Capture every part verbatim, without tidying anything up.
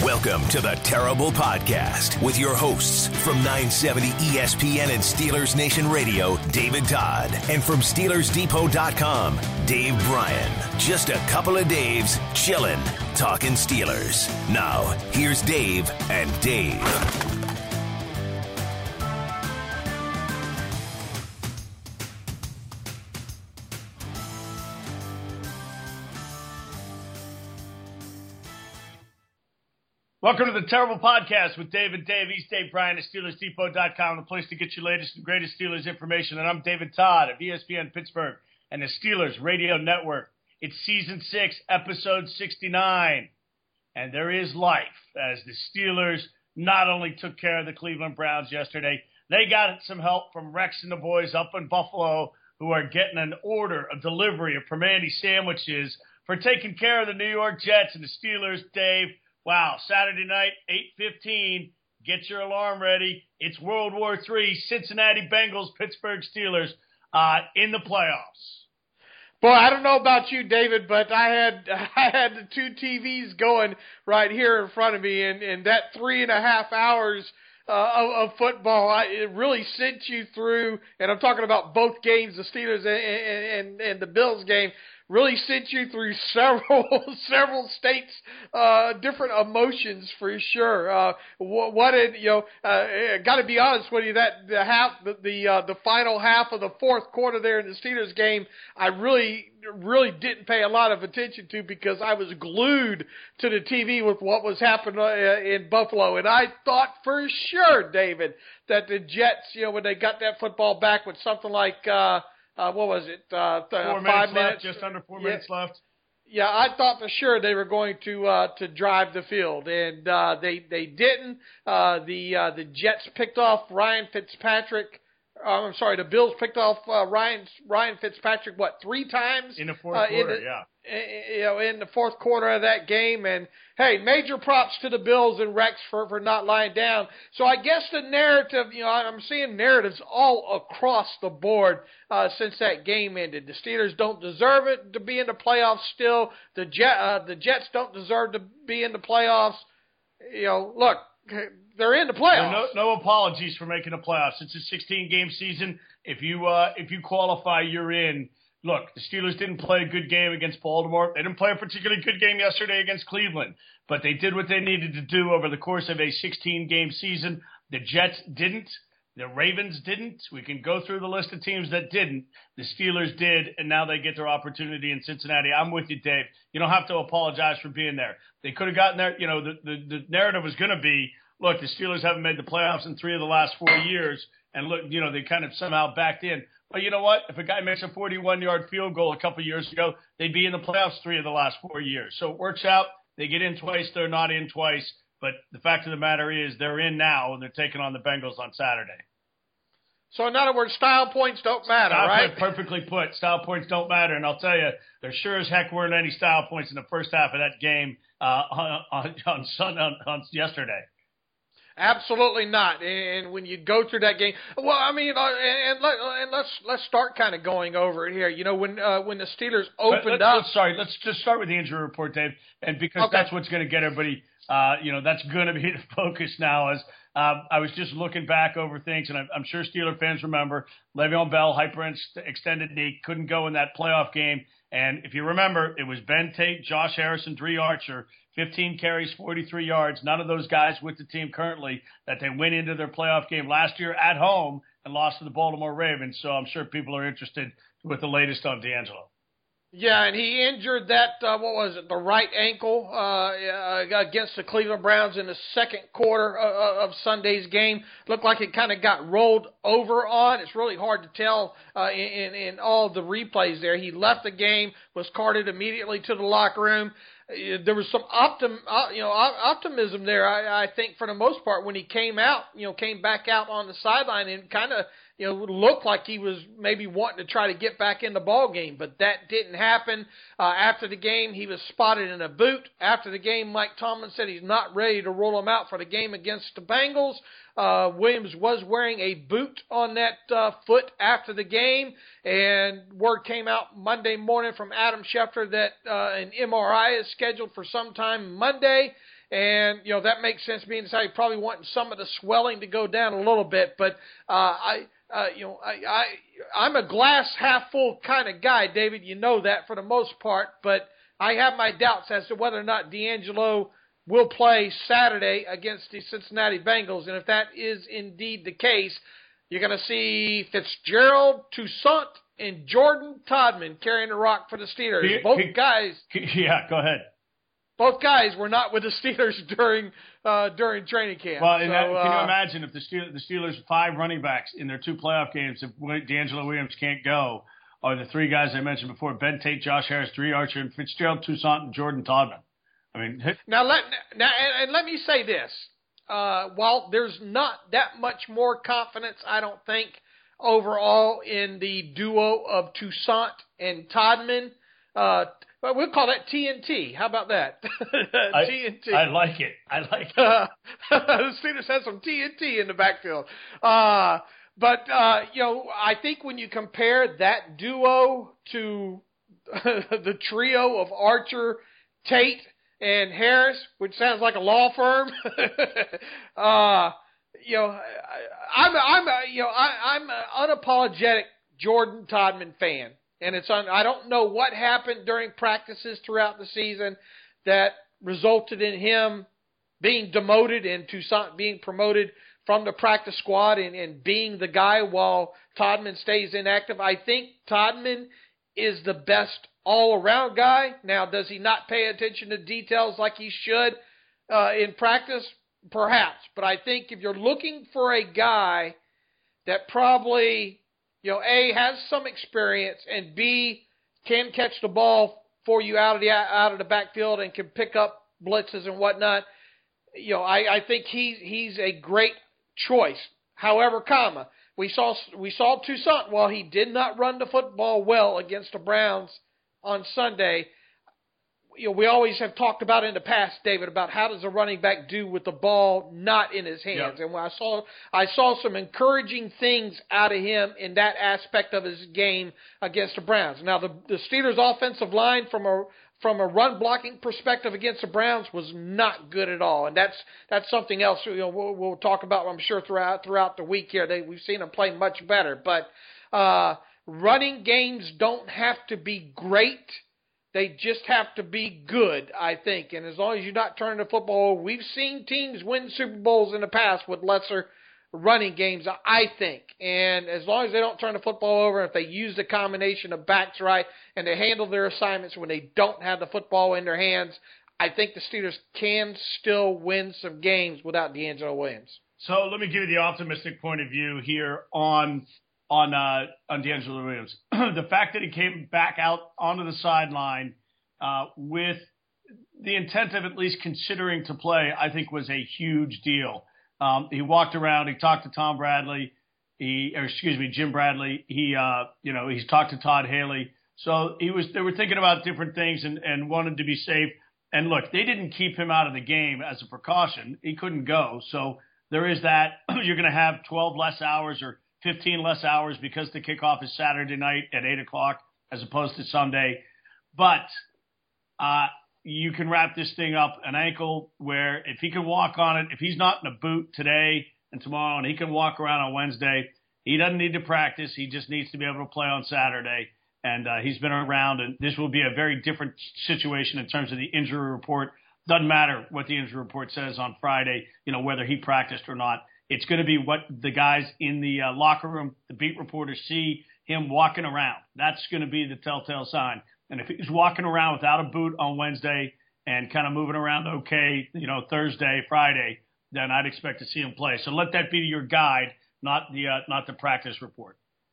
Welcome to the Terrible Podcast with your hosts from nine seventy E S P N and Steelers Nation Radio, David Todd, and from Steelers Depot dot com, Dave Bryan. Just a couple of Daves chillin', talking Steelers. Now, here's Dave and Dave. Welcome to the Terrible Podcast with Dave and Dave. He's Dave Bryan at Steelers Depot dot com, the place to get your latest and greatest Steelers information. And I'm David Todd of E S P N Pittsburgh and the Steelers Radio Network. It's Season six, Episode sixty-nine. And there is life as the Steelers not only took care of the Cleveland Browns yesterday, they got some help from Rex and the boys up in Buffalo who are getting an order, a delivery of Primanti sandwiches for taking care of the New York Jets and the Steelers, Dave. Wow, Saturday night, eight fifteen, get your alarm ready. It's World War Three, Cincinnati Bengals, Pittsburgh Steelers uh, in the playoffs. Boy, I don't know about you, David, but I had I had the two T Vs going right here in front of me, and, and that three and a half hours uh, of, of football, I, it really sent you through, and I'm talking about both games, the Steelers and, and, and the Bills game, really sent you through several several states, uh, different emotions for sure. Uh, what, what did you know? Uh, Got to be honest with you, that the half, the the, uh, the final half of the fourth quarter there in the Steelers game, I really really didn't pay a lot of attention to because I was glued to the T V with what was happening uh, in Buffalo, and I thought for sure, David, that the Jets, you know, when they got that football back with something like. Uh, Uh, what was it? Uh, th- four five minutes, minutes, left, just under four yeah, minutes left. Yeah, I thought for sure they were going to uh, to drive the field, and uh, they they didn't. Uh, the uh, the Jets picked off Ryan Fitzpatrick. Uh, I'm sorry, the Bills picked off uh, Ryan Ryan Fitzpatrick what three times in the fourth uh, quarter? in the, yeah. You know, in the fourth quarter of that game, and hey, major props to the Bills and Rex for, for not lying down. So I guess the narrative, you know, I'm seeing narratives all across the board uh, since that game ended. The Steelers don't deserve it to be in the playoffs still. The Jet, uh, the Jets don't deserve to be in the playoffs. You know, look, they're in the playoffs. No, no apologies for making the playoffs. It's a sixteen-game season. If you uh, if you qualify, you're in. Look, the Steelers didn't play a good game against Baltimore. They didn't play a particularly good game yesterday against Cleveland, but they did what they needed to do over the course of a sixteen-game season. The Jets didn't. The Ravens didn't. We can go through the list of teams that didn't. The Steelers did, and now they get their opportunity in Cincinnati. I'm with you, Dave. You don't have to apologize for being there. They could have gotten there. You know, the, the, the narrative was going to be, look, the Steelers haven't made the playoffs in three of the last four years, and look, you know, they kind of somehow backed in. But you know what? If a guy makes a forty-one-yard field goal a couple years ago, they'd be in the playoffs three of the last four years. So it works out. They get in twice. They're not in twice. But the fact of the matter is they're in now, and they're taking on the Bengals on Saturday. So in other words, style points don't matter, style right? Point, perfectly put. Style points don't matter. And I'll tell you, there sure as heck weren't any style points in the first half of that game uh, on, on, on, Sun, on, on yesterday. Absolutely not. And when you go through that game, well, I mean, uh, and, let, and let's let's start kind of going over it here. You know, when uh, when the Steelers opened let, up. Let's, sorry, let's just start with the injury report, Dave, and because okay. that's what's going to get everybody. Uh, you know, that's going to be the focus now. As uh, I was just looking back over things, and I'm, I'm sure Steeler fans remember Le'Veon Bell hyperextended knee, couldn't go in that playoff game. And if you remember, it was Ben Tate, Josh Harrison, Dre Archer. fifteen carries, forty-three yards. None of those guys with the team currently that they went into their playoff game last year at home and lost to the Baltimore Ravens. So I'm sure people are interested with the latest on D'Angelo. Yeah, and he injured that, uh, what was it, the right ankle uh, against the Cleveland Browns in the second quarter of, of Sunday's game. Looked like it kind of got rolled over on. It's really hard to tell uh, in, in all the replays there. He left the game, was carted immediately to the locker room. There was some optim, uh, you know, optimism there, I, I think, for the most part, when he came out, you know, came back out on the sideline and kind of, you know, looked like he was maybe wanting to try to get back in the ball game, but that didn't happen. Uh, after the game, he was spotted in a boot. After the game, Mike Tomlin said he's not ready to roll him out for the game against the Bengals. Uh, Williams was wearing a boot on that uh, foot after the game, and word came out Monday morning from Adam Schefter that uh, an M R I is scheduled for sometime Monday. And, you know, that makes sense being decided probably wanting some of the swelling to go down a little bit. But, uh, I, uh, you know, I, I, I'm a glass half full kind of guy, David. You know that for the most part. But I have my doubts as to whether or not DeAngelo will play Saturday against the Cincinnati Bengals. And if that is indeed the case, you're going to see Fitzgerald, Toussaint, and Jordan Todman carrying the rock for the Steelers. Both guys. Yeah, go ahead. Both guys were not with the Steelers during uh, during training camp. Well, and so, that, can uh, you imagine if the Steelers, the Steelers five running backs in their two playoff games, if DeAngelo Williams can't go, or the three guys I mentioned before, Ben Tate, Josh Harris, Dre Archer, and Fitzgerald, Toussaint, and Jordan Todman. I mean, now let now and, and let me say this. Uh, while there's not that much more confidence, I don't think, overall in the duo of Toussaint and Todman, uh, but we'll call that T N T. How about that? T N T. I, I like it. I like it. Uh, the Steelers have some T N T in the backfield. Uh, but, uh, you know, I think when you compare that duo to the trio of Archer, Tate, and Harris, which sounds like a law firm, uh, you know, I, I'm, I'm, a, you know, I, I'm an unapologetic Jordan Todman fan, and it's on. I don't know what happened during practices throughout the season that resulted in him being demoted and Toussaint being promoted from the practice squad and, and being the guy while Todman stays inactive. I think Todman is the best all-around guy. Now, does he not pay attention to details like he should uh, in practice? Perhaps. But I think if you're looking for a guy that probably, you know, A, has some experience, and B, can catch the ball for you out of the out of the backfield and can pick up blitzes and whatnot, you know, I, I think he's he's a great choice. However, comma, we saw we saw Toussaint, while he did not run the football well against the Browns on Sunday, you know, we always have talked about in the past, David, about how does a running back do with the ball not in his hands. Yep. And when I saw I saw some encouraging things out of him in that aspect of his game against the Browns. Now, the, the Steelers' offensive line from a from a run blocking perspective against the Browns was not good at all, and that's that's something else, you know, we'll, we'll talk about, I'm sure, throughout throughout the week here. They, we've seen them play much better, but uh, running games don't have to be great. They just have to be good, I think. And as long as you're not turning the football over, we've seen teams win Super Bowls in the past with lesser running games, I think. And as long as they don't turn the football over, if they use the combination of backs right and they handle their assignments when they don't have the football in their hands, I think the Steelers can still win some games without DeAngelo Williams. So let me give you the optimistic point of view here on on uh, on DeAngelo Williams. The fact that he came back out onto the sideline uh, with the intent of at least considering to play, I think was a huge deal. Um, he walked around. He talked to Tom Bradley. He, or excuse me, Jim Bradley. He, uh, you know, he's talked to Todd Haley. So he was. They were thinking about different things and, and wanted to be safe. And look, they didn't keep him out of the game as a precaution. He couldn't go. So there is that. You're going to have twelve less hours or fifteen less hours because the kickoff is Saturday night at eight o'clock as opposed to Sunday. But uh, you can wrap this thing up an ankle where if he can walk on it, if he's not in a boot today and tomorrow and he can walk around on Wednesday, he doesn't need to practice. He just needs to be able to play on Saturday. And uh, he's been around, and this will be a very different situation in terms of the injury report. Doesn't matter what the injury report says on Friday, you know, whether he practiced or not. It's going to be what the guys in the uh, locker room, the beat reporters, see him walking around. That's going to be the telltale sign. And if he's walking around without a boot on Wednesday and kind of moving around okay, you know, Thursday, Friday, then I'd expect to see him play. So let that be your guide, not the uh, not the practice report.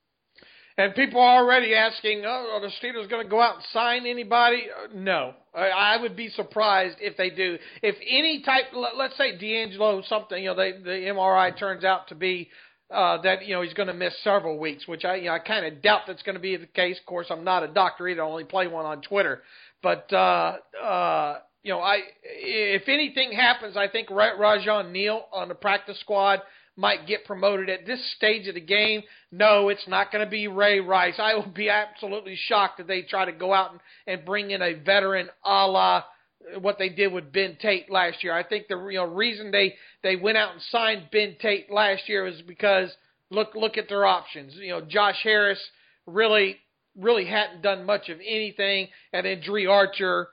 And people are already asking, oh, are the Steelers going to go out and sign anybody? No. I would be surprised if they do. If any type, let's say DeAngelo something, you know, they, the M R I turns out to be uh, that, you know, he's going to miss several weeks, which I, you know, I kind of doubt that's going to be the case. Of course, I'm not a doctor either. I only play one on Twitter. But, uh, uh, you know, I if anything happens, I think Rajon Neal on the practice squad might get promoted at this stage of the game. No, it's not going to be Ray Rice. I will be absolutely shocked if they try to go out and, and bring in a veteran a la what they did with Ben Tate last year. I think the you know reason they, they went out and signed Ben Tate last year was because look look at their options. You know, Josh Harris really really hadn't done much of anything, and then Dre Archer.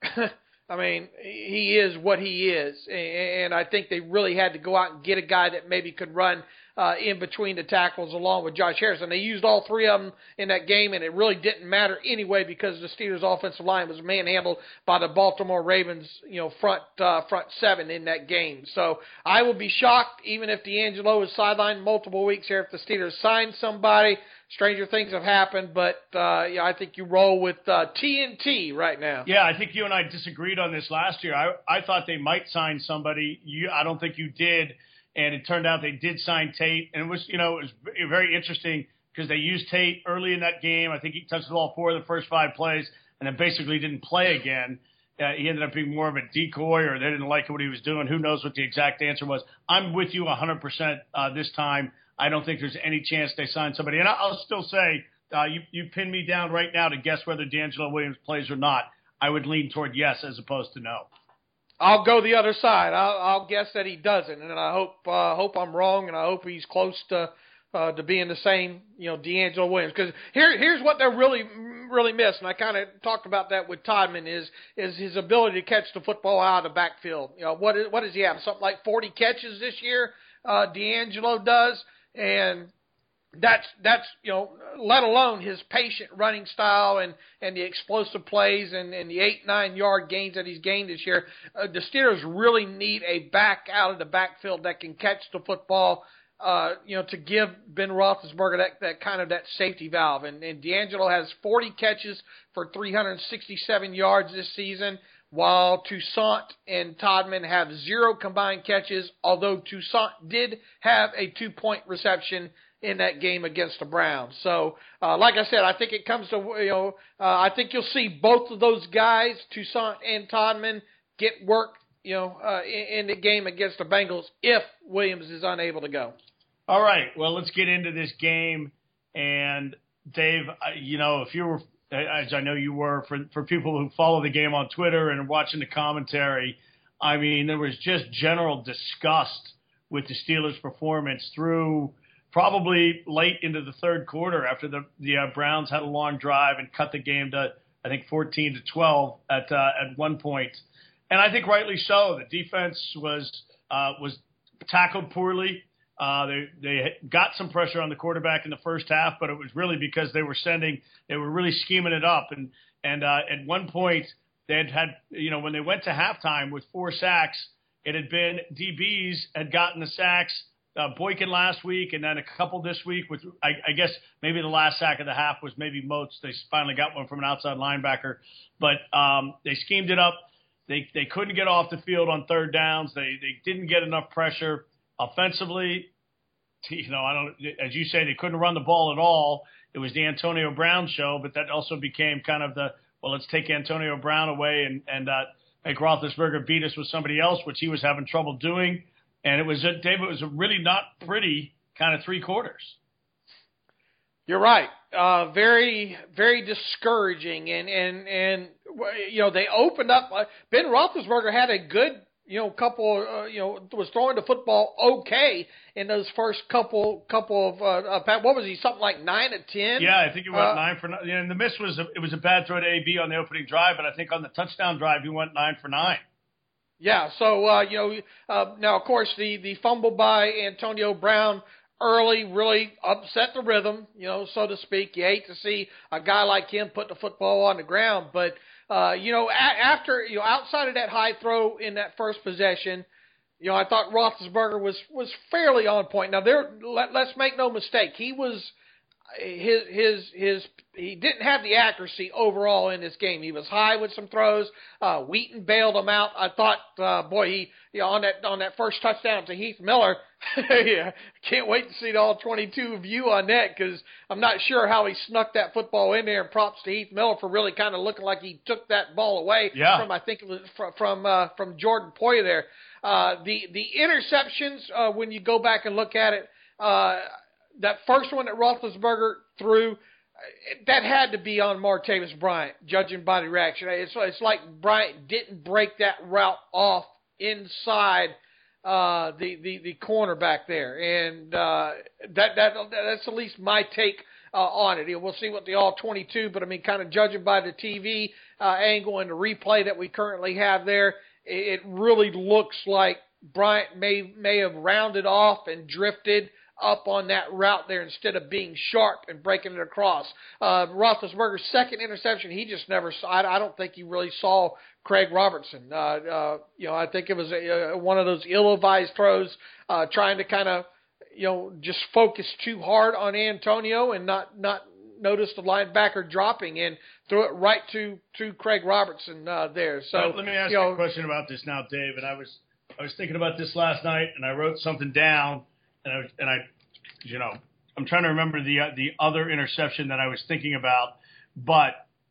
I mean, he is what he is, and I think they really had to go out and get a guy that maybe could run uh, in between the tackles along with Josh Harris. And they used all three of them in that game, and it really didn't matter anyway because the Steelers' offensive line was manhandled by the Baltimore Ravens, you know, front uh, front seven in that game. So I would be shocked, even if D'Angelo is sidelined multiple weeks here, if the Steelers sign somebody. Stranger things have happened, but uh, yeah, I think you roll with uh, T N T right now. Yeah, I think you and I disagreed on this last year. I, I thought they might sign somebody. You, I don't think you did, and it turned out they did sign Tate. And it was, you know, it was very interesting because they used Tate early in that game. I think he touched the ball four of the first five plays, and then basically didn't play again. Uh, he ended up being more of a decoy, or they didn't like what he was doing. Who knows what the exact answer was? I'm with you one hundred percent uh, this time. I don't think there's any chance they sign somebody. And I'll still say, uh, you, you pin me down right now to guess whether D'Angelo Williams plays or not. I would lean toward yes as opposed to no. I'll go the other side. I'll, I'll guess that he doesn't, and I hope uh, hope I'm wrong, and I hope he's close to uh, to being the same, you know, D'Angelo Williams. Because here here's what they're really really missing. And I kind of talked about that with Todman is is his ability to catch the football out of the backfield. You know, what is, what does he have? Something like forty catches this year. Uh, D'Angelo does. And that's, that's you know, let alone his patient running style and, and the explosive plays and, and the eight, nine-yard gains that he's gained this year. Uh, the Steelers really need a back out of the backfield that can catch the football, uh, you know, to give Ben Roethlisberger that, that kind of that safety valve. And, and D'Angelo has forty catches for three hundred sixty-seven yards this season, while Toussaint and Todman have zero combined catches, although Toussaint did have a two-point reception in that game against the Browns. So, uh, like I said, I think it comes to, you know, uh, I think you'll see both of those guys, Toussaint and Todman, get work, you know, uh, in, in the game against the Bengals if Williams is unable to go. All right, well, let's get into this game. And, Dave, you know, if you were – as I know you were, for for people who follow the game on Twitter and watching the commentary, I mean, there was just general disgust with the Steelers' performance through probably late into the third quarter after the, the uh, Browns had a long drive and cut the game to, I think, fourteen to twelve at uh, at one point. And I think rightly so. The defense was uh, was tackled poorly. Uh, they they got some pressure on the quarterback in the first half, but it was really because they were sending, they were really scheming it up. And and uh, at one point they had had, you know, when they went to halftime with four sacks, it had been D Bs had gotten the sacks, uh, Boykin last week, and then a couple this week. With I, I guess maybe the last sack of the half was maybe Moats. They finally got one from an outside linebacker, but um, they schemed it up. They they couldn't get off the field on third downs. They they didn't get enough pressure. Offensively, you know, I don't, as you say, they couldn't run the ball at all. It was the Antonio Brown show, but that also became kind of the, well, let's take Antonio Brown away and, and uh, make Roethlisberger beat us with somebody else, which he was having trouble doing. And it was, a, Dave, it was a really not pretty kind of three quarters. You're right. Uh, very, very discouraging. And, and, and, you know, they opened up. Uh, Ben Roethlisberger had a good, you know, couple, uh, you know, was throwing the football okay in those first couple, couple of, uh, uh, what was he, something like nine to ten? Yeah, I think he went uh, nine for nine. And the miss was, a, it was a bad throw to A B on the opening drive, but I think on the touchdown drive, he went nine for nine. Yeah, so, uh, you know, uh, now, of course, the, the fumble by Antonio Brown early really upset the rhythm, you know, so to speak. You hate to see a guy like him put the football on the ground, but, Uh, you know, a- after, you know, outside of that high throw in that first possession, you know, I thought Roethlisberger was, was fairly on point. Now, there, let, let's make no mistake. He was, his, his, his, he didn't have the accuracy overall in this game. He was high with some throws. Uh, Wheaton bailed him out. I thought, uh, boy, he, you know, on that, on that first touchdown to Heath Miller, yeah, can't wait to see the all twenty-two view on that because I'm not sure how he snuck that football in there. And props to Heath Miller for really kind of looking like he took that ball away yeah. from, I think it was from, from, uh, from Jordan Poyer there. Uh, the, the interceptions, uh, when you go back and look at it, uh, that first one that Roethlisberger threw, that had to be on Martavis Bryant, judging by the reaction. It's, it's like Bryant didn't break that route off inside uh, the, the, the cornerback there. And uh, that that that's at least my take uh, on it. We'll see what the all twenty-two, but, I mean, kind of judging by the T V uh, angle and the replay that we currently have there, it, it really looks like Bryant may may have rounded off and drifted up on that route there instead of being sharp and breaking it across. Uh, Roethlisberger's second interception, he just never saw. I, I don't think he really saw Craig Robertson. Uh, uh, you know, I think it was a, a, one of those ill-advised throws, uh, trying to kind of, you know, just focus too hard on Antonio and not not notice the linebacker dropping and threw it right to to Craig Robertson uh, there. So well, let me ask you, you know, a question about this now, Dave. And I was I was thinking about this last night, and I wrote something down. And I, and I, you know, I'm trying to remember the uh, the other interception that I was thinking about. But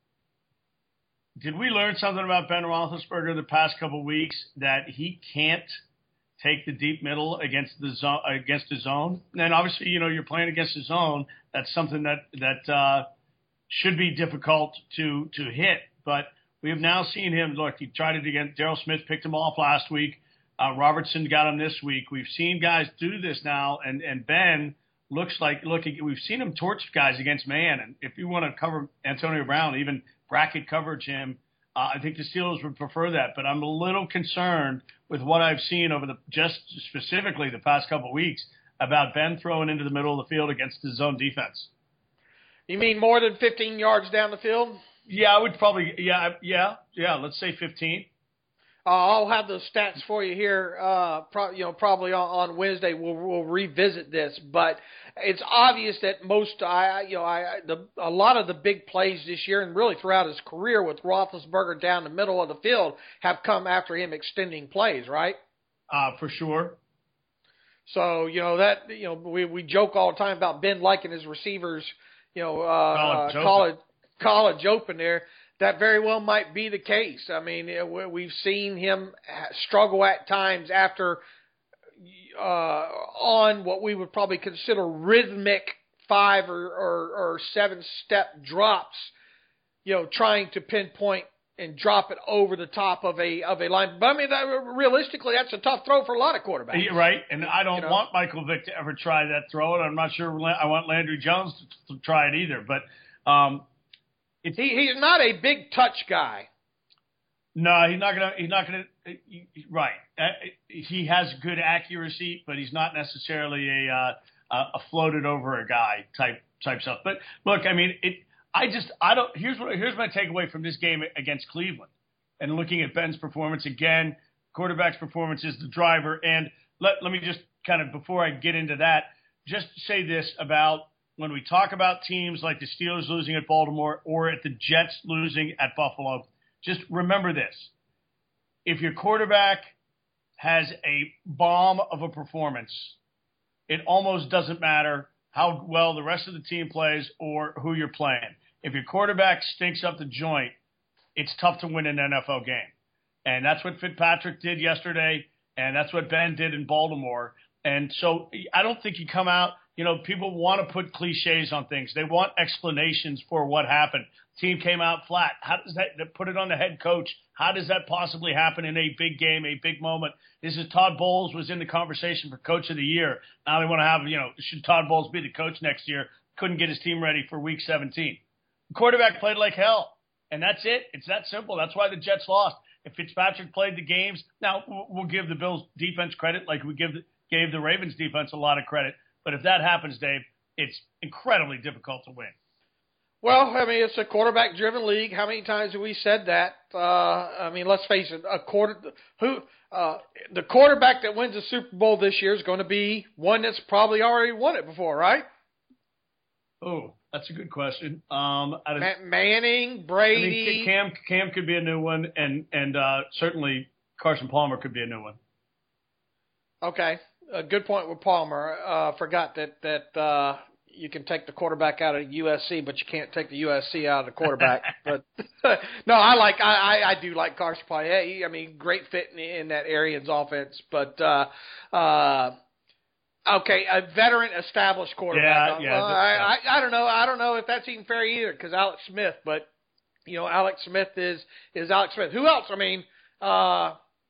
did we learn something about Ben Roethlisberger the past couple of weeks, that he can't take the deep middle against the zone? Against the zone, and obviously, you know, you're playing against the zone. That's something that that uh, should be difficult to to hit. But we have now seen him. Look, he tried it again. Darrell Smith picked him off last week. Uh, Robertson got him this week. We've seen guys do this now, and, and Ben looks like, look, we've seen him torch guys against man. And if you want to cover Antonio Brown, even bracket coverage him, uh, I think the Steelers would prefer that. But I'm a little concerned with what I've seen over the, just specifically the past couple of weeks, about Ben throwing into the middle of the field against the zone defense. You mean more than fifteen yards down the field? Yeah, I would probably, yeah, yeah, yeah, let's say fifteen. Uh, I'll have those stats for you here. Uh, pro- you know, probably on, on Wednesday we'll, we'll revisit this, but it's obvious that most, I, you know, I the a lot of the big plays this year and really throughout his career with Roethlisberger down the middle of the field have come after him extending plays, right? Uh, for sure. So you know that you know we we joke all the time about Ben liking his receivers, you know, uh, college, uh, college college open there. That very well might be the case. I mean, we've seen him struggle at times after uh, on what we would probably consider rhythmic five or, or, or seven-step drops, you know, trying to pinpoint and drop it over the top of a of a line. But, I mean, that, realistically, that's a tough throw for a lot of quarterbacks. Yeah, right, and I don't you know? want Michael Vick to ever try that throw, and I'm not sure I want Landry Jones to, to try it either. But um, – He he's not a big touch guy. No, he's not gonna. He's not gonna. Right. He has good accuracy, but he's not necessarily a uh, a floated over a guy type type stuff. But look, I mean, it. I just I don't. Here's what. Here's my takeaway from this game against Cleveland, and looking at Ben's performance again. Quarterback's performance is the driver, and let let me just kind of before I get into that, just say this about. When we talk about teams like the Steelers losing at Baltimore or at the Jets losing at Buffalo, just remember this. If your quarterback has a bomb of a performance, it almost doesn't matter how well the rest of the team plays or who you're playing. If your quarterback stinks up the joint, it's tough to win an N F L game. And that's what Fitzpatrick did yesterday, and that's what Ben did in Baltimore. And so I don't think you come out – you know, people want to put cliches on things. They want explanations for what happened. Team came out flat. How does that put it on the head coach? How does that possibly happen in a big game, a big moment? This is Todd Bowles was in the conversation for coach of the year. Now they want to have, you know, should Todd Bowles be the coach next year? Couldn't get his team ready for week seventeen. The quarterback played like hell, and that's it. It's that simple. That's why the Jets lost. If Fitzpatrick played the games, now we'll give the Bills defense credit like we give the, gave the Ravens defense a lot of credit. But if that happens, Dave, it's incredibly difficult to win. Well, I mean, it's a quarterback-driven league. How many times have we said that? Uh, I mean, let's face it. A quarter who uh, the quarterback that wins the Super Bowl this year is going to be one that's probably already won it before, right? Oh, that's a good question. Um, I Ma- Manning, Brady. I mean, Cam Cam could be a new one, and and uh, certainly Carson Palmer could be a new one. Okay. A good point with Palmer. Uh, forgot that that uh, you can take the quarterback out of U S C, but you can't take the U S C out of the quarterback. But no, I like I, I, I do like Carson Palmer. Yeah, I mean, great fit in, in that Arians offense. But uh, uh, Okay, a veteran, established quarterback. Yeah, yeah. Well, I, I, I don't know. I don't know if that's even fair either, because Alex Smith. But you know, Alex Smith is is Alex Smith. Who else? I mean, uh,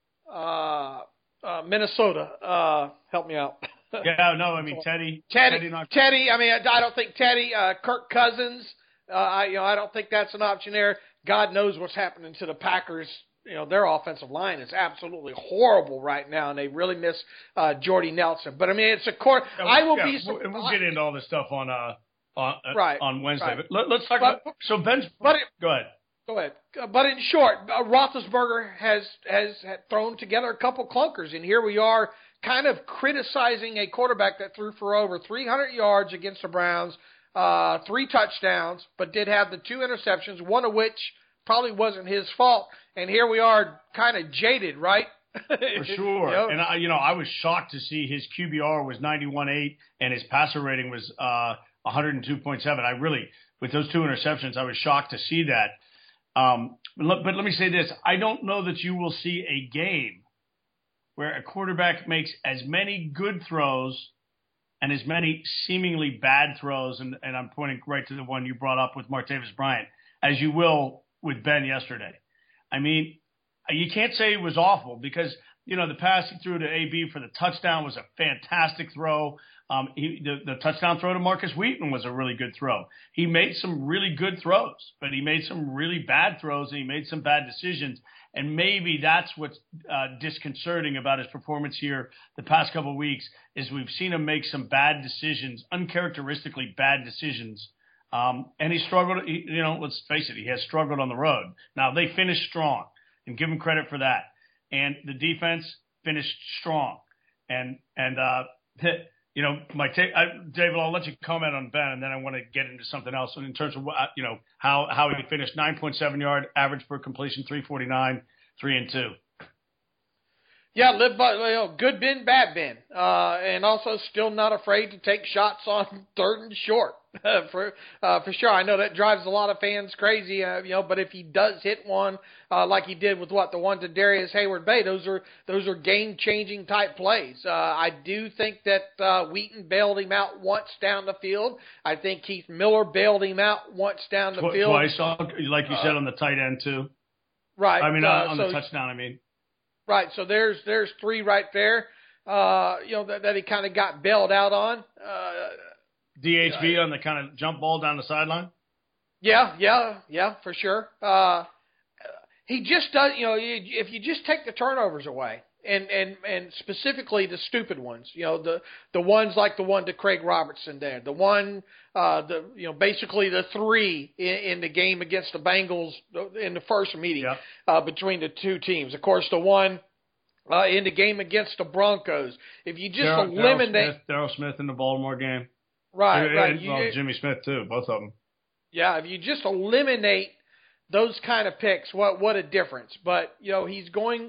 uh, uh, Minnesota. Uh, help me out. Yeah, no, I mean Teddy. Teddy. Teddy, not- Teddy I mean, I, I don't think Teddy. Uh, Kirk Cousins. Uh, I, you know, I don't think that's an option there. God knows what's happening to the Packers. You know, their offensive line is absolutely horrible right now, and they really miss uh, Jordy Nelson. But I mean, it's a court. Yeah, I will yeah, be surprised. We'll get into all this stuff on uh on uh, Right, on Wednesday. right. But let, let's talk But- about so Ben's. but it- go ahead. Go ahead. Uh, But in short, uh, Roethlisberger has, has had thrown together a couple clunkers, and here we are kind of criticizing a quarterback that threw for over three hundred yards against the Browns, uh, three touchdowns, but did have the two interceptions, one of which probably wasn't his fault. And here we are kind of jaded, right? For sure. You know? And, I, you know, I was shocked to see his Q B R was ninety-one point eight and his passer rating was uh, one oh two point seven. I really, with those two interceptions, I was shocked to see that. Um, but, let, but let me say this. I don't know that you will see a game where a quarterback makes as many good throws and as many seemingly bad throws, and, and I'm pointing right to the one you brought up with Martavis Bryant, as you will with Ben yesterday. I mean, you can't say it was awful because, you know, the pass he threw to A B for the touchdown was a fantastic throw. Um, he, the, the touchdown throw to Marcus Wheaton was a really good throw. He made some really good throws, but he made some really bad throws and he made some bad decisions. And maybe that's what's uh, disconcerting about his performance here the past couple of weeks is we've seen him make some bad decisions, uncharacteristically bad decisions. Um, and he struggled, he, you know, let's face it, he has struggled on the road. Now, they finished strong, and give him credit for that. And the defense finished strong. And, and uh, you know, my take, I, David, I'll let you comment on Ben, and then I want to get into something else in terms of, you know, how, how he finished nine point seven yard average per completion, three forty-nine, three and two. Yeah, live by, you know, good Ben, bad Ben, uh, and also still not afraid to take shots on third and short for uh, for sure. I know that drives a lot of fans crazy, uh, you know. But if he does hit one uh, like he did with what the one to Darius Hayward-Bay, those are those are game changing type plays. Uh, I do think that uh, Wheaton bailed him out once down the field. I think Keith Miller bailed him out once down the Tw- field. Twice, like you said, on the tight end too. Right. I mean, uh, on, on so, the touchdown. I mean. Right, so there's there's three right there, uh, you know, that, that he kind of got bailed out on. Uh, D H B on the kind of jump ball down the sideline? Yeah, yeah, yeah, for sure. Uh, he just does, you know, you, if you just take the turnovers away, and, and, and specifically the stupid ones, you know, the, the ones like the one to Craig Robertson there, the one, uh, the you know, basically the three in, in the game against the Bengals in the first meeting yeah. uh, between the two teams. Of course, the one uh, in the game against the Broncos. If you just Darryl, eliminate Darryl Smith, Smith in the Baltimore game. right, and, right, and, you, well, Jimmy Smith too, both of them. Yeah, if you just eliminate those kind of picks, what what a difference. But you know, he's going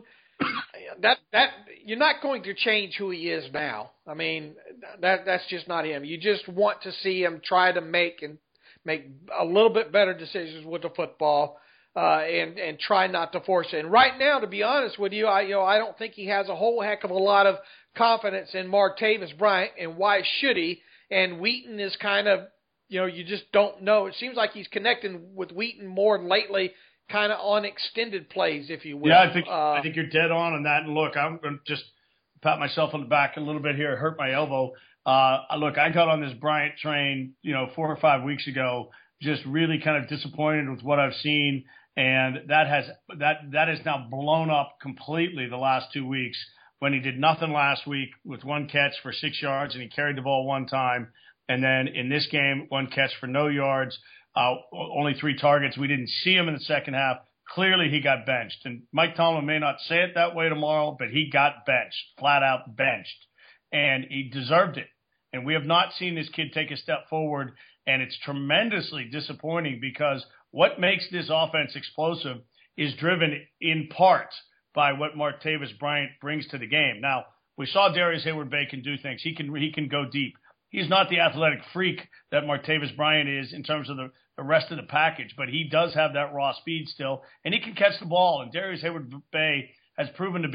that that you're not going to change who he is now. I mean, that that's just not him. You just want to see him try to make and make a little bit better decisions with the football, uh, and and try not to force it. And right now, to be honest with you, I you know I don't think he has a whole heck of a lot of confidence in Martavis Bryant, and why should he? And Wheaton is kind of, you know, you just don't know. It seems like he's connecting with Wheaton more lately, kind of on extended plays, if you will. Yeah, I think uh, I think you're dead on on that. And look, I'm going to just pat myself on the back a little bit here. It hurt my elbow. Uh, look, I got on this Bryant train, you know, four or five weeks ago, just really kind of disappointed with what I've seen, and that has that that is now blown up completely the last two weeks. When he did nothing last week with one catch for six yards and he carried the ball one time. And then in this game, one catch for no yards, uh, only three targets. We didn't see him in the second half. Clearly he got benched. And Mike Tomlin may not say it that way tomorrow, but he got benched, flat out benched. And he deserved it. And we have not seen this kid take a step forward. And it's tremendously disappointing because what makes this offense explosive is driven in part by what Martavis Bryant brings to the game. Now, we saw Darius Hayward-Bay can do things. He can he can go deep. He's not the athletic freak that Martavis Bryant is in terms of the, the rest of the package, but he does have that raw speed still, and he can catch the ball. And Darius Hayward-Bay has proven to be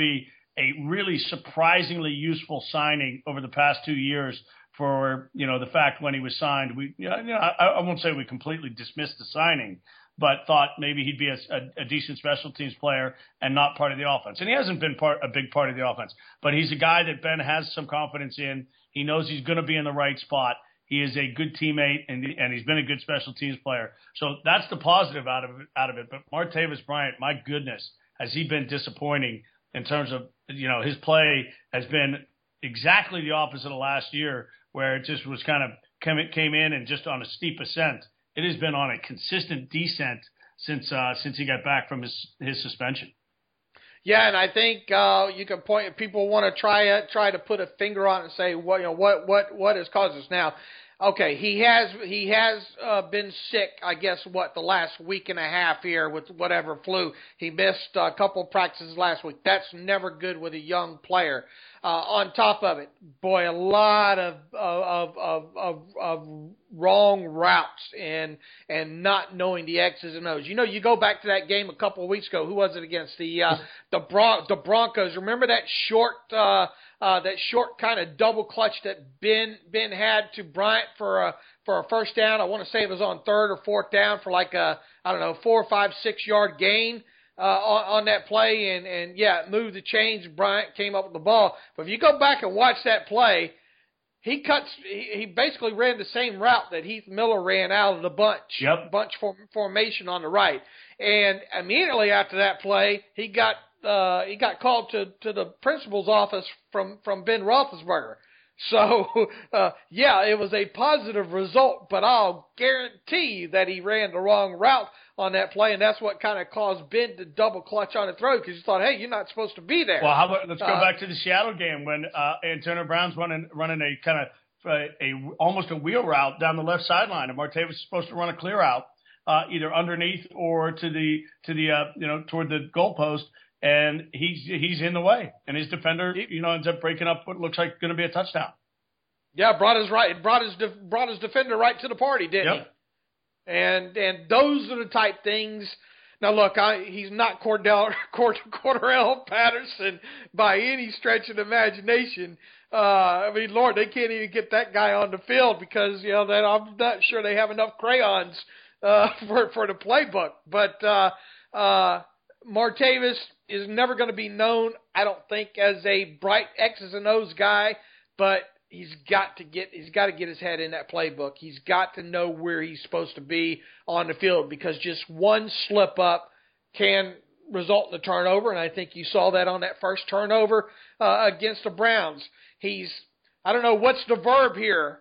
a really surprisingly useful signing over the past two years for, you know, the fact when he was signed, we, you know, I, I won't say we completely dismissed the signing, but thought maybe he'd be a, a, a decent special teams player and not part of the offense. And he hasn't been part, a big part of the offense, but he's a guy that Ben has some confidence in. He knows he's going to be in the right spot. He is a good teammate, and and he's been a good special teams player. So that's the positive out of it, out of it. But Martavis Bryant, my goodness, has he been disappointing in terms of, you know, his play has been exactly the opposite of last year, where it just was kind of came, came in and just on a steep ascent. It has been on a consistent descent since uh, since he got back from his, his suspension. Yeah, and I think uh, you can point. People want to try uh, try to put a finger on it and say, what you know, what what what has caused this now? Okay, he has he has uh, been sick. I guess what the last week and a half here with whatever flu. He missed a couple practices last week. That's never good with a young player. Uh, on top of it, boy, a lot of of of of, of wrong routes and and not knowing the X's and O's. You know, you go back to that game a couple of weeks ago. Who was it against? The uh, the Bron- the Broncos. Remember that short uh, uh, that short kind of double clutch that Ben Ben had to Bryant for a for a first down. I want to say it was on third or fourth down for like a I don't know four or five six yard gain. Uh, on, on that play, and, and yeah, it moved the chains. Bryant came up with the ball. But if you go back and watch that play, he cuts. He, he basically ran the same route that Heath Miller ran out of the bunch, yep. bunch form, formation on the right. And immediately after that play, he got uh, he got called to, to the principal's office from, from Ben Roethlisberger. So, uh, yeah, it was a positive result, but I'll guarantee that he ran the wrong route on that play, and that's what kind of caused Ben to double clutch on the throw because he thought, hey, you're not supposed to be there. Well, how about let's go uh, back to the Seattle game when uh, Antonio Brown's running running a kind of a, a almost a wheel route down the left sideline, and Martavis was supposed to run a clear out uh, either underneath or to the to the uh, you know toward the goalpost. And he's he's in the way, and his defender, you know, ends up breaking up what looks like going to be a touchdown. Yeah, brought his right, brought his de- brought his defender right to the party, didn't yep. he? And and those are the type things. Now look, I, he's not Cordell Cord, Cordarrelle Patterson by any stretch of the imagination. Uh, I mean, Lord, they can't even get that guy on the field because you know that I'm not sure they have enough crayons uh, for for the playbook. But uh, uh, Martavis is never going to be known, I don't think, as a bright X's and O's guy, but he's got to get he's got to get his head in that playbook. He's got to know where he's supposed to be on the field because just one slip up can result in a turnover, and I think you saw that on that first turnover uh, against the Browns. He's I don't know what's the verb here,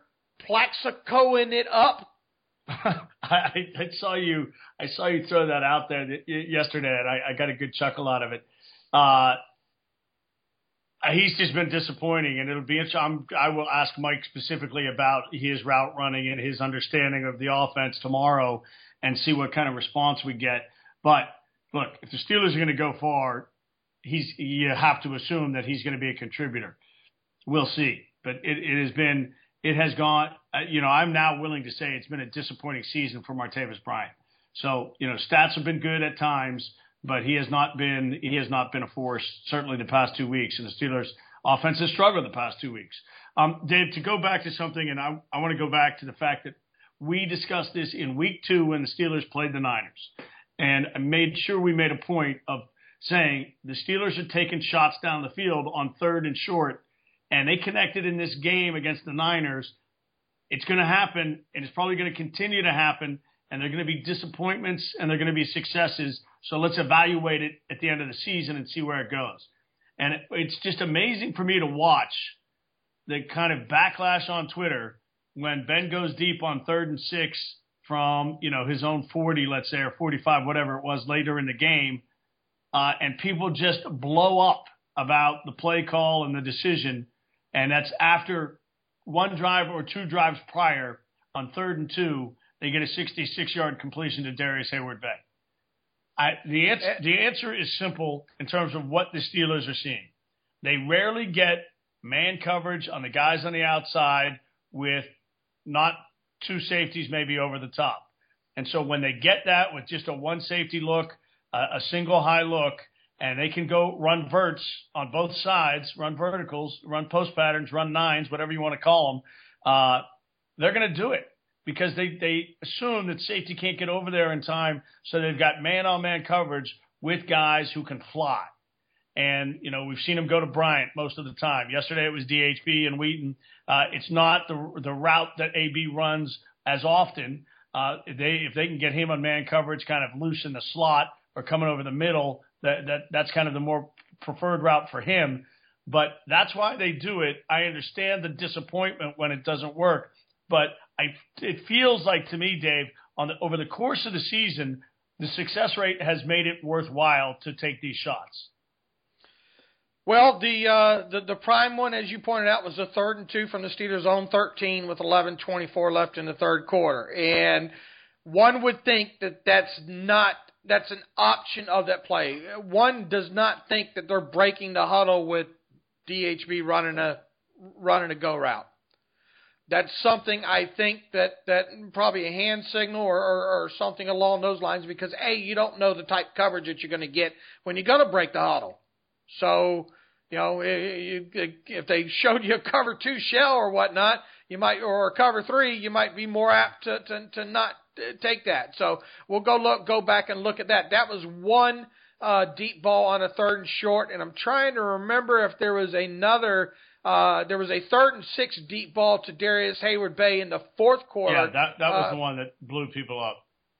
plaxicoing it up. I, I saw you. I saw you throw that out there yesterday, and I, I got a good chuckle out of it. Uh, he's just been disappointing, and it'll be interesting. I will ask Mike specifically about his route running and his understanding of the offense tomorrow, and see what kind of response we get. But look, if the Steelers are going to go far, he's you have to assume that he's going to be a contributor. We'll see, but it, it has been. It has gone, uh, you know, I'm now willing to say it's been a disappointing season for Martavis Bryant. So, you know, stats have been good at times, but he has not been, he has not been a force, certainly the past two weeks. And the Steelers offense has struggled the past two weeks. Um, Dave, to go back to something, and I, I want to go back to the fact that we discussed this in week two when the Steelers played the Niners. And I made sure we made a point of saying the Steelers are taking shots down the field on third and short, and they connected in this game against the Niners. It's going to happen, and it's probably going to continue to happen, and there are going to be disappointments and there are going to be successes. So let's evaluate it at the end of the season and see where it goes. And it, it's just amazing for me to watch the kind of backlash on Twitter when Ben goes deep on third and six from, you know, his own forty, let's say, or forty-five, whatever it was later in the game, uh, and people just blow up about the play call and the decision. And that's after one drive or two drives prior on third and two, they get a sixty-six-yard completion to Darius Hayward-Bay. I, the, answer, the answer is simple in terms of what the Steelers are seeing. They rarely get man coverage on the guys on the outside with not two safeties maybe over the top. And so when they get that with just a one safety look, a, a single high look, and they can go run verts on both sides, run verticals, run post patterns, run nines, whatever you want to call them, uh, they're going to do it because they, they assume that safety can't get over there in time, so they've got man-on-man coverage with guys who can fly. And, you know, we've seen them go to Bryant most of the time. Yesterday it was D H B and Wheaton. Uh, it's not the the route that A B runs as often. Uh, if they if they can get him on man coverage, kind of loose in the slot or coming over the middle, that that that's kind of the more preferred route for him. But that's why they do it. I understand the disappointment when it doesn't work, but I it feels like to me, Dave, on the over the course of the season, the success rate has made it worthwhile to take these shots. Well, the, uh, the the prime one, as you pointed out, was the third and two from the Steelers' own thirteen with eleven twenty-four left in the third quarter. And one would think that that's not that's an option of that play. One does not think that they're breaking the huddle with D H B running a running a go route. That's something I think that, that probably a hand signal or, or, or something along those lines because, A, you don't know the type of coverage that you're going to get when you're going to break the huddle. So, you know, if they showed you a cover two shell or whatnot, you might, or a cover three, you might be more apt to, to, to not take that. So we'll go look, go back and look at that. That was one uh, deep ball on a third and short, and I'm trying to remember if there was another. Uh, there was a third and six deep ball to Darius Hayward-Bay in the fourth quarter. Yeah, that that was uh, the one that blew people up.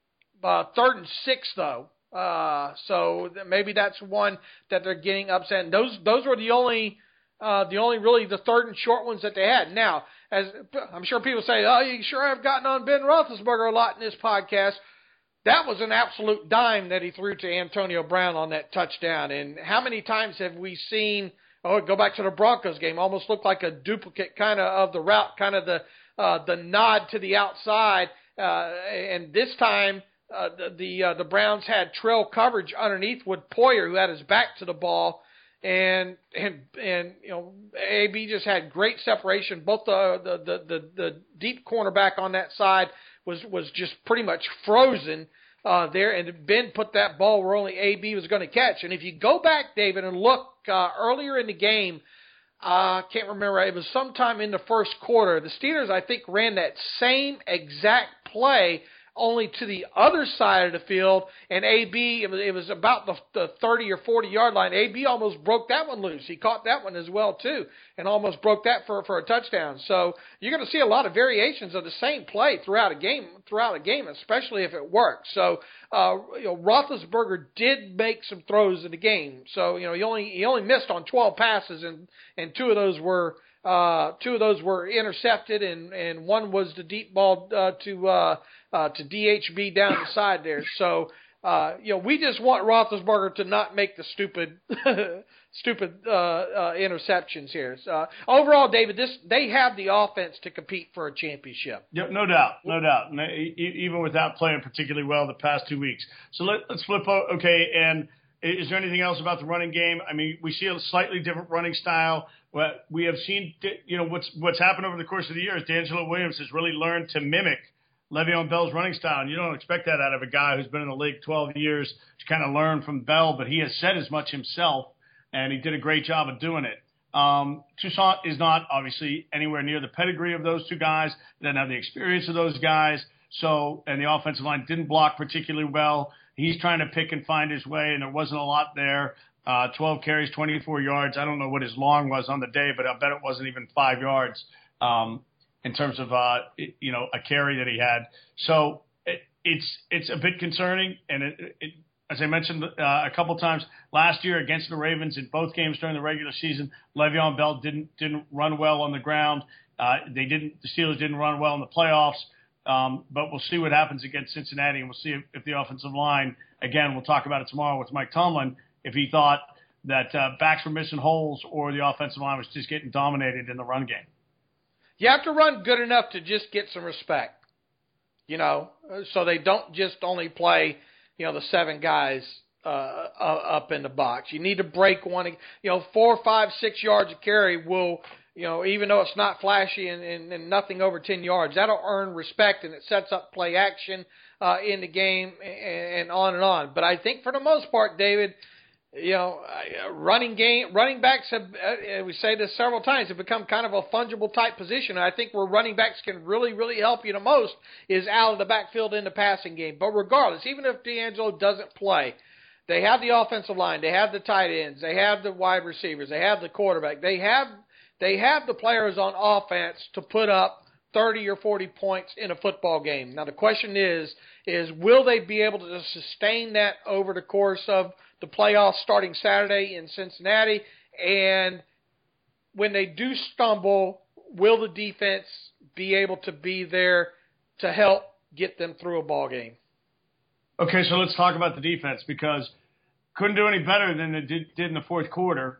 Uh, third and six though. Uh, so th- maybe that's one that they're getting upset. And those those were the only uh, the only really the third and short ones that they had. Now, as I'm sure people say, oh, you sure have gotten on Ben Roethlisberger a lot in this podcast. That was an absolute dime that he threw to Antonio Brown on that touchdown. And how many times have we seen? Oh, go back to the Broncos game. Almost looked like a duplicate kind of of the route, kind of the uh, the nod to the outside. Uh, and this time. Uh, the the, uh, the Browns had trail coverage underneath with Poyer, who had his back to the ball, and and and you know A B just had great separation. Both the the the, the, the deep cornerback on that side was was just pretty much frozen uh, there, and Ben put that ball where only A B was going to catch. And if you go back, David, and look uh, earlier in the game, I uh, can't remember. It was sometime in the first quarter. The Steelers, I think, ran that same exact play, only to the other side of the field, and A B, it was, it was about the, the thirty or forty yard line. A B almost broke that one loose. He caught that one as well, too, and almost broke that for, for a touchdown. So you're going to see a lot of variations of the same play throughout a game, throughout a game, especially if it works. So, uh, you know, Roethlisberger did make some throws in the game. So, you know, he only, he only missed on twelve passes, and, and two of those were, uh, two of those were intercepted, and, and one was the deep ball, uh, to, uh, Uh, to D H B down the side there. So, uh, you know, we just want Roethlisberger to not make the stupid, stupid uh, uh, interceptions here. So, uh, overall, David, this they have the offense to compete for a championship. Yeah, no doubt, no doubt. And they, even without playing particularly well the past two weeks. So let, let's flip. Okay, and is there anything else about the running game? I mean, we see a slightly different running style. We have seen, you know, what's what's happened over the course of the year is D'Angelo Williams has really learned to mimic Le'Veon Bell's running style, and you don't expect that out of a guy who's been in the league twelve years to kind of learn from Bell, but he has said as much himself, and he did a great job of doing it. Um, Toussaint is not, obviously, anywhere near the pedigree of those two guys. He doesn't have the experience of those guys, so and the offensive line didn't block particularly well. He's trying to pick and find his way, and there wasn't a lot there. Uh, twelve carries, twenty-four yards. I don't know what his long was on the day, but I bet it wasn't even five yards. Um in terms of, uh, you know, a carry that he had. So it, it's it's a bit concerning. And it, it, as I mentioned uh, a couple times, last year against the Ravens in both games during the regular season, Le'Veon Bell didn't didn't run well on the ground. Uh, they didn't. The Steelers didn't run well in the playoffs. Um, but we'll see what happens against Cincinnati, and we'll see if, if the offensive line, again, we'll talk about it tomorrow with Mike Tomlin, if he thought that uh, backs were missing holes or the offensive line was just getting dominated in the run game. You have to run good enough to just get some respect, you know, so they don't just only play, you know, the seven guys uh, up in the box. You need to break one, you know, four, five, six yards of carry will, you know, even though it's not flashy and, and, and nothing over ten yards, that'll earn respect, and it sets up play action uh, in the game and, and on and on. But I think for the most part, David, You know, uh, running game, running backs have, uh, we say this several times, have become kind of a fungible type position. And I think where running backs can really, really help you the most is out of the backfield in the passing game. But regardless, even if D'Angelo doesn't play, they have the offensive line, they have the tight ends, they have the wide receivers, they have the quarterback, they have they have the players on offense to put up thirty or forty points in a football game. Now the question is, is will they be able to sustain that over the course of the playoffs starting Saturday in Cincinnati? And when they do stumble, will the defense be able to be there to help get them through a ball game? Okay, so let's talk about the defense, because couldn't do any better than they did, did in the fourth quarter.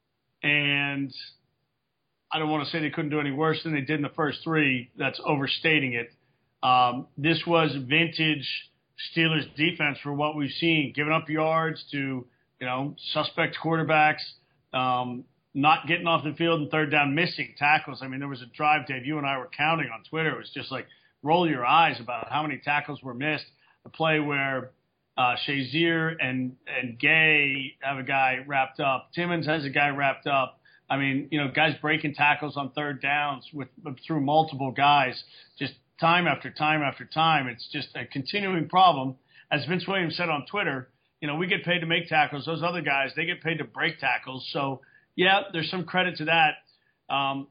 And I don't want to say they couldn't do any worse than they did in the first three. That's overstating it. Um, this was vintage Steelers defense for what we've seen, giving up yards to, you know, suspect quarterbacks, um, not getting off the field in third down, missing tackles. I mean, there was a drive, Dave, you and I were counting on Twitter. It was just like roll your eyes about how many tackles were missed. The play where uh, Shazier and, and Gay have a guy wrapped up. Timmons has a guy wrapped up. I mean, you know, guys breaking tackles on third downs with through multiple guys, just time after time after time. It's just a continuing problem. As Vince Williams said on Twitter, you know, we get paid to make tackles. Those other guys, they get paid to break tackles. So, yeah, there's some credit to that. Um,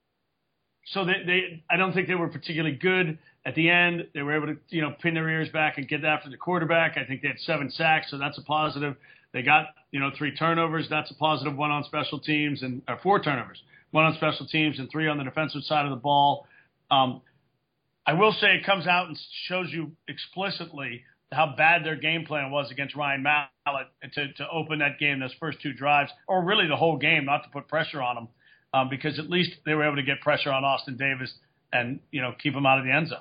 so they, they, I don't think they were particularly good at the end. They were able to, you know, pin their ears back and get after the quarterback. I think they had seven sacks, so that's a positive. They got, you know, three turnovers. That's a positive. One on special teams and or four turnovers. One on special teams and three on the defensive side of the ball. Um, I will say it comes out and shows you explicitly how bad their game plan was against Ryan Mallett to, to open that game, those first two drives, or really the whole game, not to put pressure on them, um, because at least they were able to get pressure on Austin Davis and, you know, keep him out of the end zone.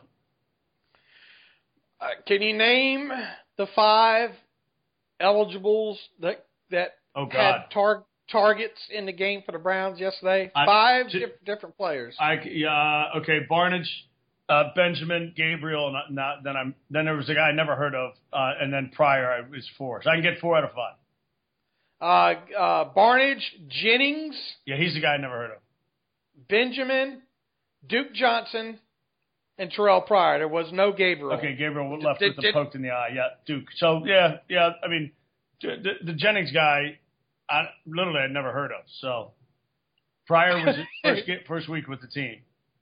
Uh, can you name the five eligibles that that oh, had tar- targets in the game for the Browns yesterday? I, five t- diff- different players. I, uh, okay, Barnage, uh, Benjamin, Gabriel, and not, then I'm then there was a guy I never heard of, uh, and then Pryor was four. So I can get four out of five. Uh, uh, Barnage, Jennings. Yeah, he's the guy I never heard of. Benjamin, Duke Johnson, and Terrell Pryor. There was no Gabriel. Okay, Gabriel left did, with the did, poked in the eye. Yeah, Duke. So, yeah, yeah, I mean, the, the Jennings guy, I literally had never heard of. So, Pryor was first, first week with the team.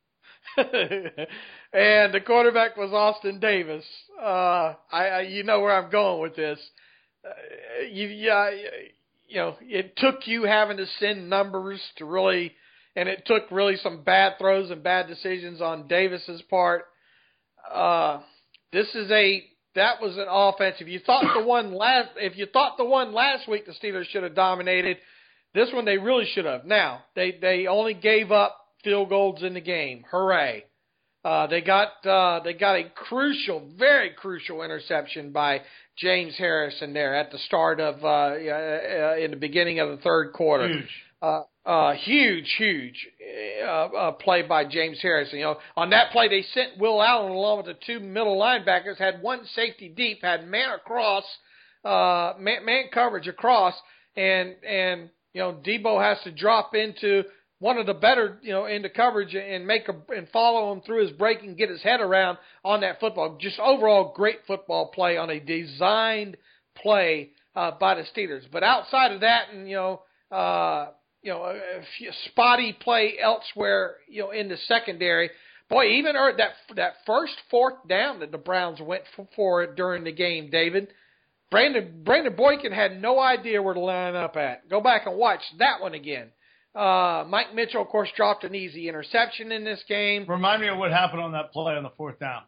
And the quarterback was Austin Davis. Uh, I, I, you know where I'm going with this. Uh, you, yeah, you know, it took you having to send numbers to really, and it took really some bad throws and bad decisions on Davis's part. Uh, this is a that was an offense. If you thought the one last, if you thought the one last week the Steelers should have dominated, this one they really should have. Now they they only gave up field goals in the game. Hooray! Uh, they got uh, they got a crucial, very crucial interception by James Harrison there at the start of uh, uh, in the beginning of the third quarter. Huge, uh, uh, huge, huge uh, uh, play by James Harrison. You know, on that play they sent Will Allen along with the two middle linebackers, had one safety deep, had man across, uh, man, man coverage across, and and you know Debo has to drop into one of the better, you know, into coverage and make a, and follow him through his break and get his head around on that football. Just overall great football play on a designed play uh, by the Steelers. But outside of that, and you know, uh, you know, a, a few spotty play elsewhere, you know, in the secondary. Boy, even that that first fourth down that the Browns went for, for during the game, David. Brandon Brandon Boykin had no idea where to line up at. Go back and watch that one again. Uh, Mike Mitchell, of course, dropped an easy interception in this game. Remind me of what happened on that play on the fourth down.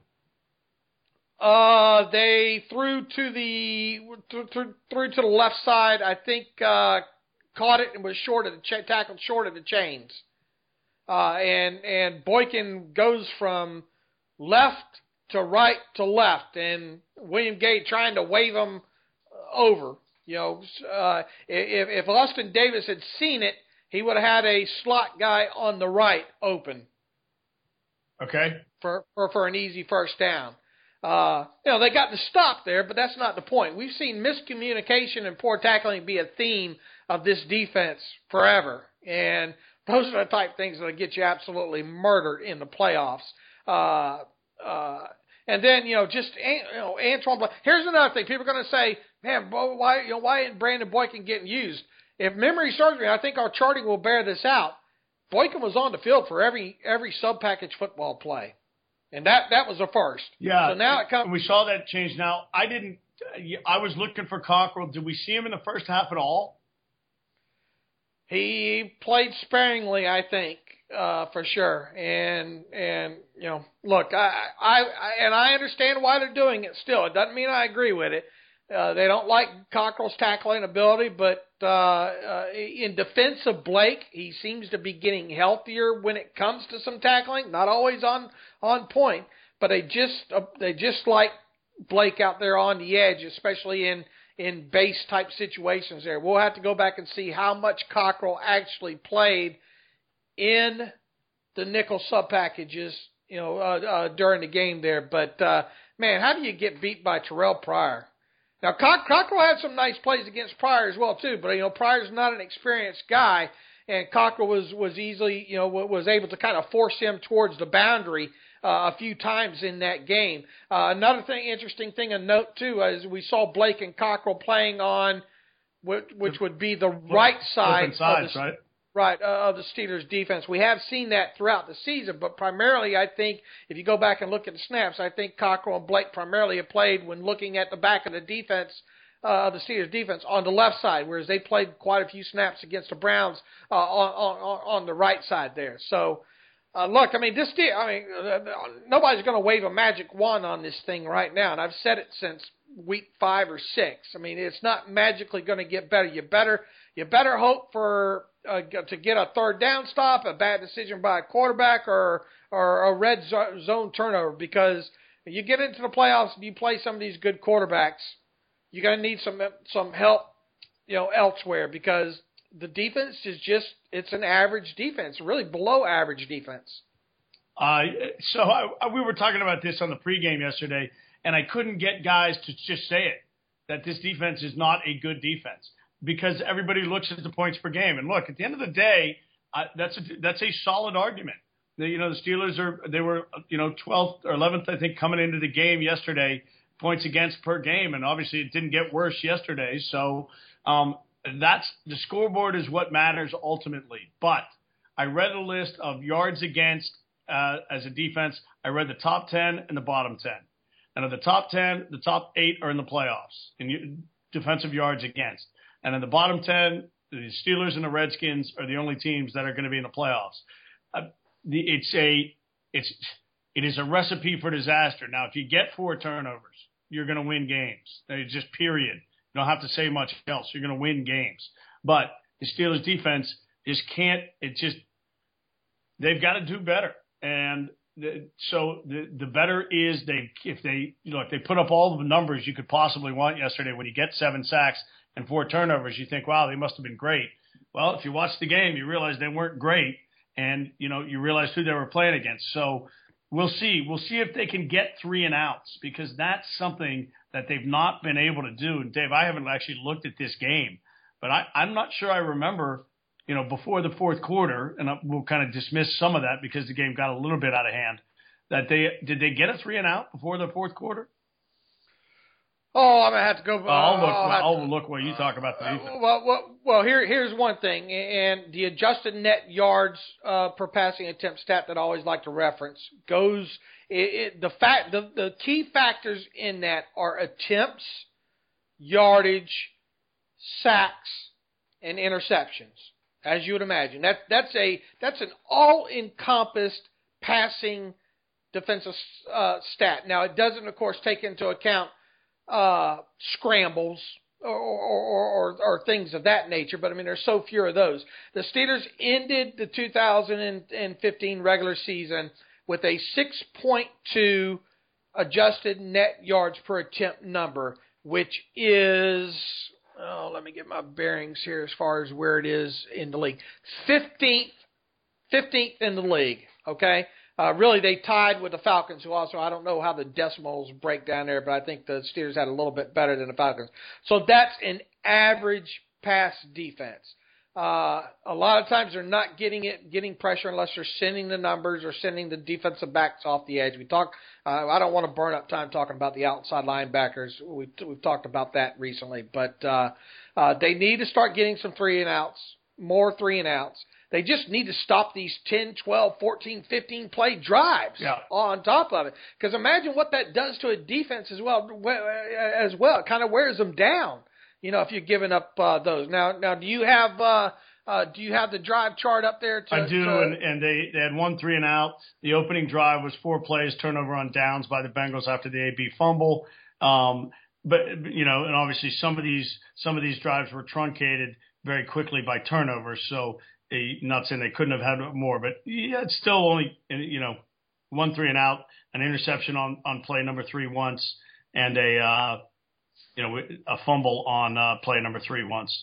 Uh, they threw to the threw, threw, threw to the left side. I think uh, caught it and was short of the ch- tackled short of the chains. Uh, and and Boykin goes from left to right to left, and William Gay trying to wave him over. You know, uh, if if Austin Davis had seen it, he would have had a slot guy on the right open. Okay. For, for, for an easy first down. Uh, you know, they got the stop there, but that's not the point. We've seen miscommunication and poor tackling be a theme of this defense forever. And those are the type of things that will get you absolutely murdered in the playoffs. Uh, uh, and then, you know, just, you know, Antoine Blake. Here's another thing. People are going to say, man, why, you know, why isn't Brandon Boykin getting used? If memory serves me, I think our charting will bear this out. Boykin was on the field for every every sub-package football play. And that, that was a first. Yeah. So now it comes. We saw that change. Now, I didn't – I was looking for Cockrell. Did we see him in the first half at all? He played sparingly, I think, uh, for sure. And, and you know, look, I, I, I and I understand why they're doing it still. It doesn't mean I agree with it. Uh, they don't like Cockrell's tackling ability, but uh, uh, in defense of Blake, he seems to be getting healthier when it comes to some tackling. Not always on, on point, but they just uh, they just like Blake out there on the edge, especially in, in base type situations there. We'll have to go back and see how much Cockrell actually played in the nickel sub packages, you know, uh, uh, during the game there. But uh, man, how do you get beat by Terrell Pryor? Now, Cock- Cockrell had some nice plays against Pryor as well, too. But, you know, Pryor's not an experienced guy, and Cockrell was, was easily, you know, was able to kind of force him towards the boundary uh, a few times in that game. Uh, another thing, interesting thing to note, too, is we saw Blake and Cockrell playing on, which, which would be the right side. Different sides, of the, right? Right, uh, of the Steelers' defense. We have seen that throughout the season, but primarily I think if you go back and look at the snaps, I think Cockrell and Blake primarily have played when looking at the back of the defense, uh, the Steelers' defense, on the left side, whereas they played quite a few snaps against the Browns uh, on, on on the right side there. So, uh, look, I mean, this deal, I mean, uh, nobody's going to wave a magic wand on this thing right now, and I've said it since week five or six. I mean, it's not magically going to get better. You better you better hope for Uh, to get a third down stop, a bad decision by a quarterback, or or a red zone turnover. Because when you get into the playoffs and you play some of these good quarterbacks, you're going to need some some help, you know, elsewhere. Because the defense is just it's an average defense, really below average defense. Uh, so I, we were talking about this on the pregame yesterday, and I couldn't get guys to just say it that this defense is not a good defense. Because everybody looks at the points per game. And look, at the end of the day, uh, that's a, that's a solid argument. The, you know, the Steelers are, they were, you know, twelfth or eleventh, I think, coming into the game yesterday, points against per game. And obviously it didn't get worse yesterday. So um, that's, the scoreboard is what matters ultimately. But I read a list of yards against uh, as a defense. I read the top ten and the bottom ten. And of the top ten, the top eight are in the playoffs in defensive yards against. And in the bottom ten, the Steelers and the Redskins are the only teams that are going to be in the playoffs. Uh, the, it's a, it's, it is a recipe for disaster. Now, if you get four turnovers, you're going to win games. It's just period. You don't have to say much else. You're going to win games. But the Steelers defense just can't. It just they've got to do better. And the, so the the better is they if they you know if they put up all the numbers you could possibly want yesterday. When you get seven sacks and four turnovers, you think, wow, they must have been great. Well, if you watch the game, you realize they weren't great, and you know you realize who they were playing against. So we'll see. We'll see if they can get three and outs, because that's something that they've not been able to do. And Dave, I haven't actually looked at this game, but I, I'm not sure I remember, you know, before the fourth quarter, and we'll kind of dismiss some of that because the game got a little bit out of hand, that they did they get a three and out before the fourth quarter? Oh, I'm gonna have to go. Uh, I'll look. I'll, I'll look while you talk about the defense. Uh, well, well, well. Here, here's one thing, and the adjusted net yards uh, per passing attempt stat that I always like to reference goes. It, it, the fact, the, the key factors in that are attempts, yardage, sacks, and interceptions. As you would imagine, that that's a that's an all-encompassed passing defensive uh, stat. Now, it doesn't, of course, take into account Uh, scrambles or, or, or, or things of that nature, but I mean, there's so few of those. The Steelers ended the two thousand fifteen regular season with a six point two adjusted net yards per attempt number, which is, oh, let me get my bearings here as far as where it is in the league. fifteenth, fifteenth in the league, okay? Uh, really, they tied with the Falcons, who also, I don't know how the decimals break down there, but I think the Steelers had a little bit better than the Falcons. So that's an average pass defense. Uh, a lot of times they're not getting it, getting pressure unless they're sending the numbers or sending the defensive backs off the edge. We talk. Uh, I don't want to burn up time talking about the outside linebackers. We've, we've talked about that recently, but uh, uh, they need to start getting some three and outs, more three and outs. They just need to stop these ten, twelve, fourteen, fifteen play drives yeah. on top of it. Because imagine what that does to a defense as well. As well, it kind of wears them down. You know, if you're giving up uh, those. Now, now, do you have uh, uh, do you have the drive chart up there? To, I do, to... and, and they, they had one three and out. The opening drive was four plays, turnover on downs by the Bengals after the A B fumble. Um, but you know, and obviously some of these some of these drives were truncated very quickly by turnovers. So. Not saying they couldn't have had more, but yeah, it's still only, you know, one three and out, an interception on, on play number three once, and a, uh, you know, a fumble on uh, play number three once,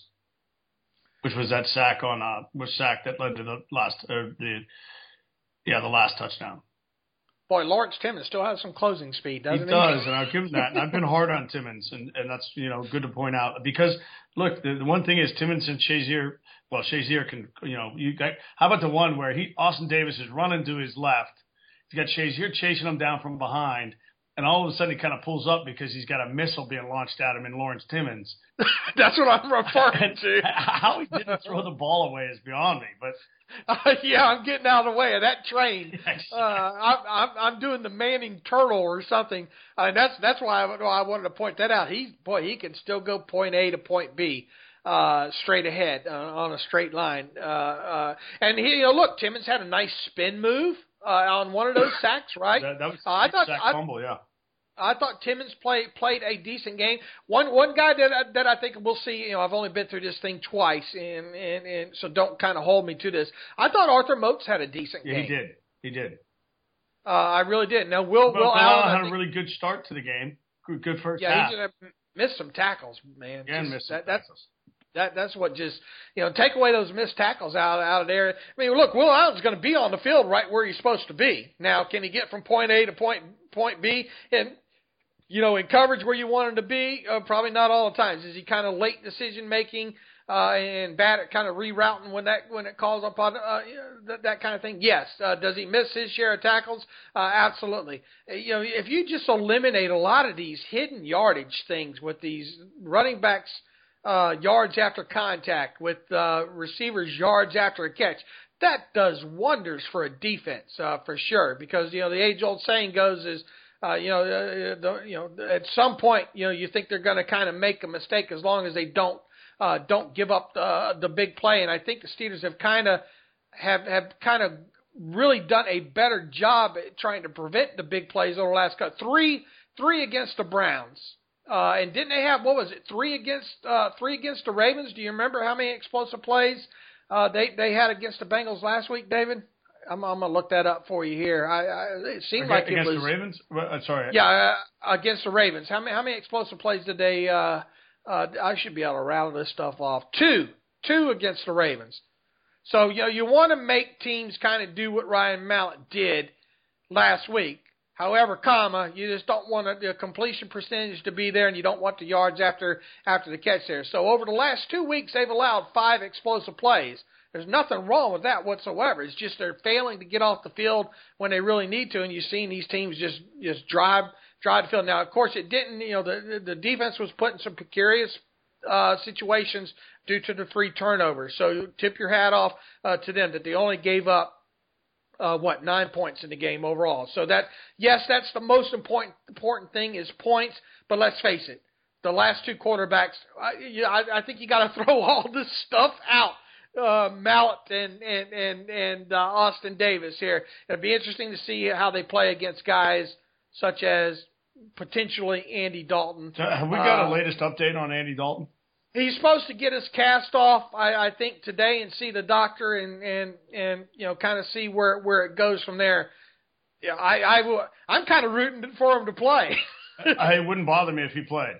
which was that sack on, uh, was sack that led to the last, uh, the, yeah, the last touchdown. Boy, Lawrence Timmons still has some closing speed, doesn't he? He does, and I'll give him that. And I've been hard on Timmons, and, and that's, you know, good to point out. Because, look, the, the one thing is Timmons and Shazier, well, Shazier can, you know, you got, how about the one where he Austin Davis is running to his left. He's got Shazier chasing him down from behind, and all of a sudden he kind of pulls up because he's got a missile being launched at him in Lawrence Timmons. That's what I'm referring to. How he didn't throw the ball away is beyond me, but uh, yeah, I'm getting out of the way of that train. Uh, I'm, I'm I'm doing the Manning turtle or something, uh, and that's that's why I, I wanted to point that out. He's boy, he can still go point A to point B uh, straight ahead uh, on a straight line. Uh, uh, and he, you know, look, Timmons had a nice spin move uh, on one of those sacks, right? That, that was uh, I thought sack I, fumble, yeah. I thought Timmons played played a decent game. One one guy that I, that I think we'll see. You know, I've only been through this thing twice, and and, and so don't kind of hold me to this. I thought Arthur Moats had a decent yeah, game. He did. He did. Uh, I really did. Now Will but Will Allen Allen had think, a really good start to the game. Good, good first yeah, half. he just missed some tackles, man. Yeah, just, missed some that, tackles. That's That that's what just you know take away those missed tackles out out of there. I mean, look, Will Allen's going to be on the field right where he's supposed to be. Now, can he get from point A to point point B and you know in coverage where you want him to be? Uh, probably not all the times. Is he kind of late decision making uh, and bad at kind of rerouting when that when it calls upon uh, that, that kind of thing? Yes. Uh, does he miss his share of tackles? Uh, absolutely. Uh, you know, if you just eliminate a lot of these hidden yardage things with these running backs. Uh, yards after contact, with uh, receivers yards after a catch. That does wonders for a defense, uh, for sure. Because you know the age-old saying goes is, uh, you know, uh, the, you know, at some point, you know, you think they're going to kind of make a mistake as long as they don't uh, don't give up the the big play. And I think the Steelers have kind of have have kind of really done a better job at trying to prevent the big plays over the last cut. Three three against the Browns. Uh, and didn't they have, what was it, three against uh, three against the Ravens? Do you remember how many explosive plays uh, they, they had against the Bengals last week, David? I'm, I'm going to look that up for you here. I, I, it seemed against, like it against was... Against the Ravens? Uh, sorry. Yeah, uh, against the Ravens. How many, how many explosive plays did they... Uh, uh, I should be able to rattle this stuff off. Two. Two against the Ravens. So, you know, you want to make teams kind of do what Ryan Mallett did last week. However, comma, you just don't want the completion percentage to be there, and you don't want the yards after after the catch there. So over the last two weeks, they've allowed five explosive plays. There's nothing wrong with that whatsoever. It's just they're failing to get off the field when they really need to, and you've seen these teams just just drive drive the field. Now, of course, it didn't. You know, the the defense was put in some precarious uh, situations due to the three turnovers. So tip your hat off uh, to them that they only gave up. Uh, what, nine points in the game overall. So that, yes, that's the most important important thing is points, but let's face it, the last two quarterbacks, I, you, I, I think you got to throw all this stuff out, uh, Mallett and, and, and, and uh, Austin Davis here. It'll be interesting to see how they play against guys such as potentially Andy Dalton. So have we got uh, a latest update on Andy Dalton? He's supposed to get his cast off, I, I think, today and see the doctor and, and, and you know, kind of see where where it goes from there. Yeah, I, I, I'm kind of rooting for him to play. It wouldn't bother me if he played.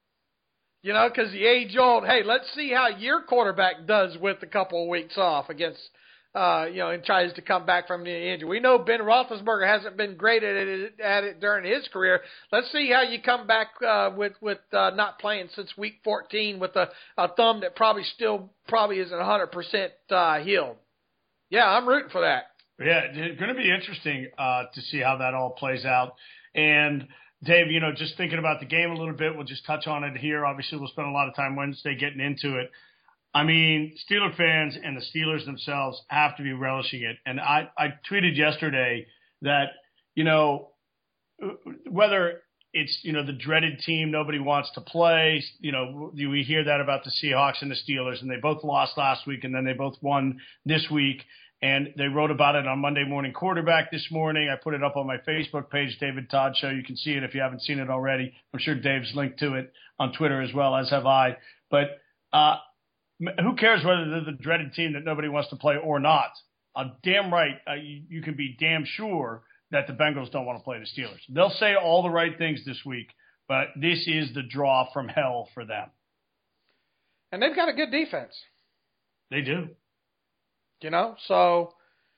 You know, because the age-old, hey, let's see how your quarterback does with a couple of weeks off against uh, you know, and tries to come back from the injury. We know Ben Roethlisberger hasn't been great at it, at it during his career. Let's see how you come back uh, with with uh, not playing since week fourteen with a, a thumb that probably still probably isn't one hundred percent uh, healed. Yeah, I'm rooting for that. Yeah, it's going to be interesting uh, to see how that all plays out. And Dave, you know, just thinking about the game a little bit, we'll just touch on it here. Obviously, we'll spend a lot of time Wednesday getting into it. I mean, Steeler fans and the Steelers themselves have to be relishing it. And I, I tweeted yesterday that, you know, whether it's, you know, the dreaded team nobody wants to play, you know, we hear that about the Seahawks and the Steelers, and they both lost last week, and then they both won this week. And they wrote about it on Monday Morning Quarterback this morning. I put it up on my Facebook page, David Todd Show. You can see it if you haven't seen it already. I'm sure Dave's linked to it on Twitter as well, as have I. But uh, who cares whether they're the dreaded team that nobody wants to play or not? Uh, damn right, uh, you, you can be damn sure that the Bengals don't want to play the Steelers. They'll say all the right things this week, but this is the draw from hell for them. And they've got a good defense. They do. You know, so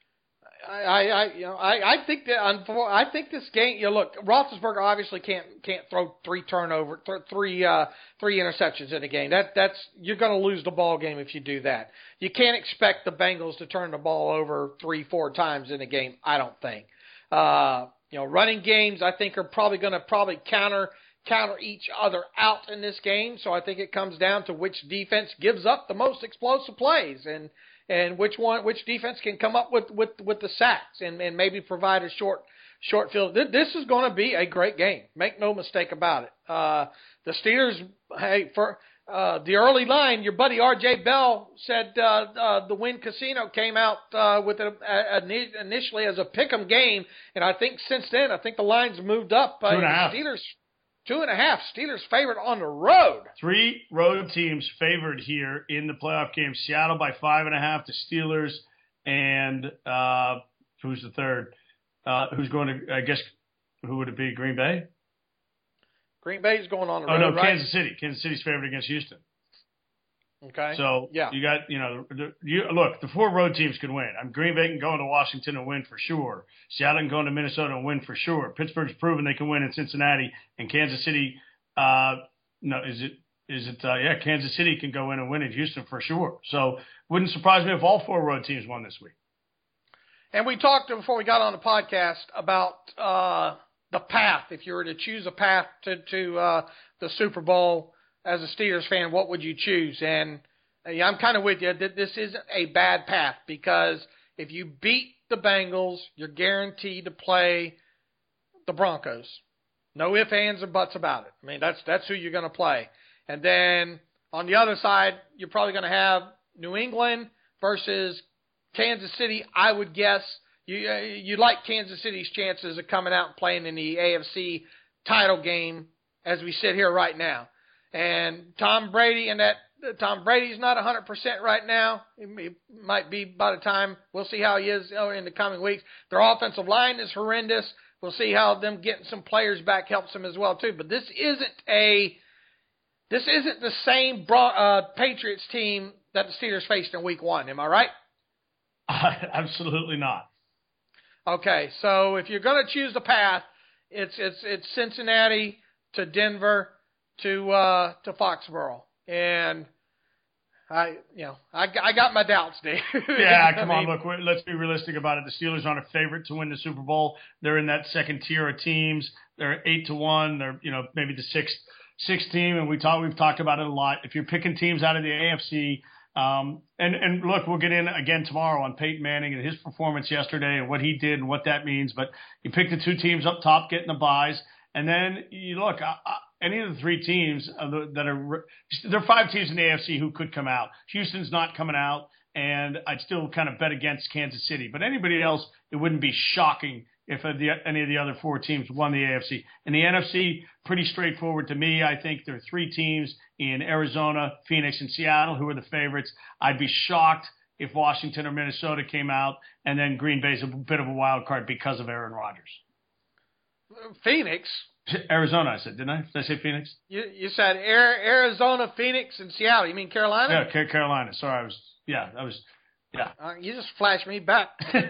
I, I, I you know, I, I think that I think this game. You know, look, Roethlisberger obviously can't can't throw three turnover, th- three uh, three interceptions in a game. That that's you're going to lose the ball game if you do that. You can't expect the Bengals to turn the ball over three, four times in a game. I don't think. Uh, you know, running games I think are probably going to probably counter counter each other out in this game. So I think it comes down to which defense gives up the most explosive plays and. And which one, which defense can come up with, with, with the sacks and, and maybe provide a short short field. This is going to be a great game. Make no mistake about it. Uh, the Steelers, hey, for uh, the early line, your buddy R J Bell said uh, uh, the Wynn Casino came out uh, with a, a, a, initially as a pick'em game, and I think since then, I think the lines moved up. Uh, Two and a half. Steelers. Two and a half. Steelers favored on the road. Three road teams favored here in the playoff game. Seattle by five and a half. The Steelers and uh, who's the third? Uh, who's going to? I guess who would it be? Green Bay. Green Bay's going on the oh, road. Oh no, right? Kansas City. Kansas City's favored against Houston. Okay. So yeah. you got, you know, the, you, look, the four road teams can win. I mean, Green Bay can go into Washington and win for sure. Seattle can go into Minnesota and win for sure. Pittsburgh's proven they can win in Cincinnati, and Kansas City. Uh, no, is it? Is it? Uh, yeah, Kansas City can go in and win in Houston for sure. So wouldn't surprise me if all four road teams won this week. And we talked before we got on the podcast about uh, the path. If you were to choose a path to to uh, the Super Bowl. As a Steelers fan, what would you choose? And yeah, I'm kind of with you that this isn't a bad path because if you beat the Bengals, you're guaranteed to play the Broncos. No ifs, ands, or buts about it. I mean, that's that's who you're going to play. And then on the other side, you're probably going to have New England versus Kansas City. I would guess you uh, you like Kansas City's chances of coming out and playing in the A F C title game as we sit here right now. And Tom Brady and that Tom Brady's not one hundred percent right now. He might be by the time we'll see how he is in the coming weeks. Their offensive line is horrendous. We'll see how them getting some players back helps them as well too. But this isn't a this isn't the same uh, Patriots team that the Steelers faced in Week One. Am I right? Uh, absolutely not. Okay, so if you're going to choose the path, it's it's it's Cincinnati to Denver. To uh, to Foxborough, and I you know I, I got my doubts, Dave. Yeah, come I on, mean, look, we're, let's be realistic about it. The Steelers aren't a favorite to win the Super Bowl. They're in that second tier of teams. They're eight to one. They're you know maybe the sixth sixth team, and we talk we've talked about it a lot. If you're picking teams out of the A F C, um, and and look, we'll get in again tomorrow on Peyton Manning and his performance yesterday and what he did and what that means. But you pick the two teams up top, getting the buys, and then you look. I, I, Any of the three teams that are – there are five teams in the A F C who could come out. Houston's not coming out, and I'd still kind of bet against Kansas City. But anybody else, it wouldn't be shocking if the, any of the other four teams won the A F C. In the N F C, pretty straightforward to me. I think there are three teams in Arizona, Phoenix, and Seattle who are the favorites. I'd be shocked if Washington or Minnesota came out, and then Green Bay's a bit of a wild card because of Aaron Rodgers. Phoenix – Arizona, I said, didn't I? Did I say Phoenix? You you said Arizona, Phoenix, and Seattle. You mean Carolina? Yeah, Carolina. Sorry, I was. Yeah, I was. Yeah. Uh, you just flashed me back.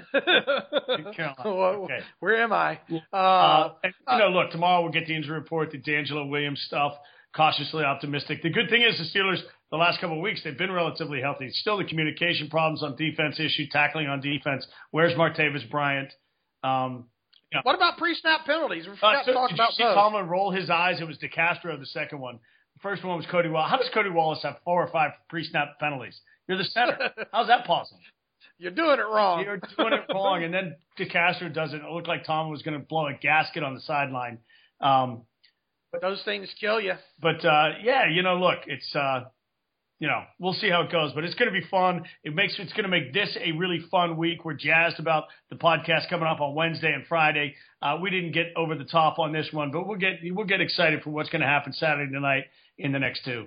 Okay. Where am I? Uh, uh, and, you know, look, tomorrow we'll get the injury report, the D'Angelo Williams stuff. Cautiously optimistic. The good thing is the Steelers, the last couple of weeks, they've been relatively healthy. It's still the communication problems on defense issue, tackling on defense. Where's Martavis Bryant? Um, you know, what about pre-snap penalties? We uh, forgot so, to talk did about you see those. Tomlin roll his eyes? It was DeCastro, the second one. The first one was Cody Wallace. How does Cody Wallace have four or five pre-snap penalties? You're the center. How's that possible? You're doing it wrong. You're doing it wrong. And then DeCastro does it. It looked like Tomlin was going to blow a gasket on the sideline. Um, But those things kill you. But, uh, yeah, you know, look, it's, uh, you know, we'll see how it goes. But it's going to be fun. It makes It's going to make this a really fun week. We're jazzed about the podcast coming up on Wednesday and Friday. Uh, we didn't get over the top on this one, but we'll get we'll get excited for what's going to happen Saturday night in the next two.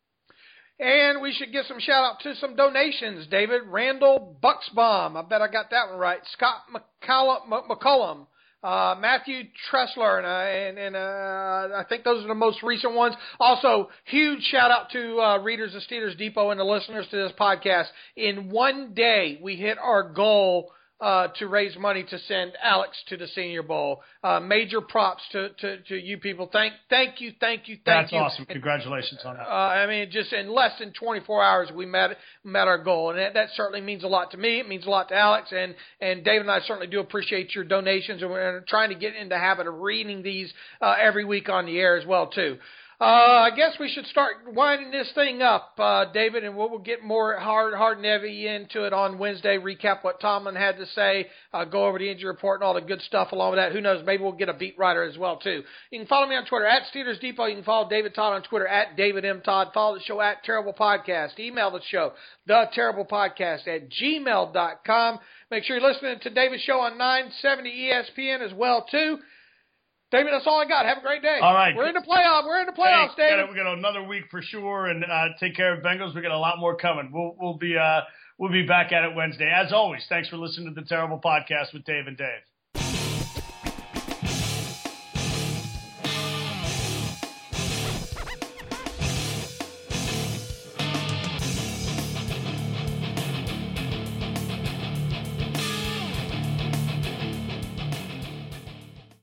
And we should give some shout-out to some donations, David. Randall Bucksbaum. I bet I got that one right. Scott McCallum. McCullum. Uh, Matthew Tressler, and, uh, and, and uh, I think those are the most recent ones. Also, huge shout-out to uh, readers of Steelers Depot and the listeners to this podcast. In one day, we hit our goal uh, to raise money to send Alex to the Senior Bowl. Uh, major props to, to, to you people. Thank thank you, thank you, thank That's you. That's awesome. Congratulations on that. Uh, I mean, just in less than twenty-four hours, we met met our goal, and that, that certainly means a lot to me. It means a lot to Alex, and, and David and I certainly do appreciate your donations, and we're trying to get in the habit of reading these uh, every week on the air as well, too. Uh, I guess we should start winding this thing up, uh, David, and we'll, we'll get more hard, hard and heavy into it on Wednesday, recap what Tomlin had to say, uh, go over the injury report and all the good stuff along with that. Who knows, maybe we'll get a beat writer as well, too. You can follow me on Twitter, at Steelers Depot. You can follow David Todd on Twitter, at David M. Todd. Follow the show, at Terrible Podcast. Email the show, the Terrible Podcast, at gmail dot com. Make sure you're listening to David's show on nine seventy E S P N as well, too. David, that's all I got. Have a great day. All right. We're in the playoffs. We're in the playoffs, hey, David. We got, we got another week for sure, and uh, take care of Bengals. We got a lot more coming. We'll we'll be uh, we'll be back at it Wednesday. As always, thanks for listening to the Terrible Podcast with Dave and Dave.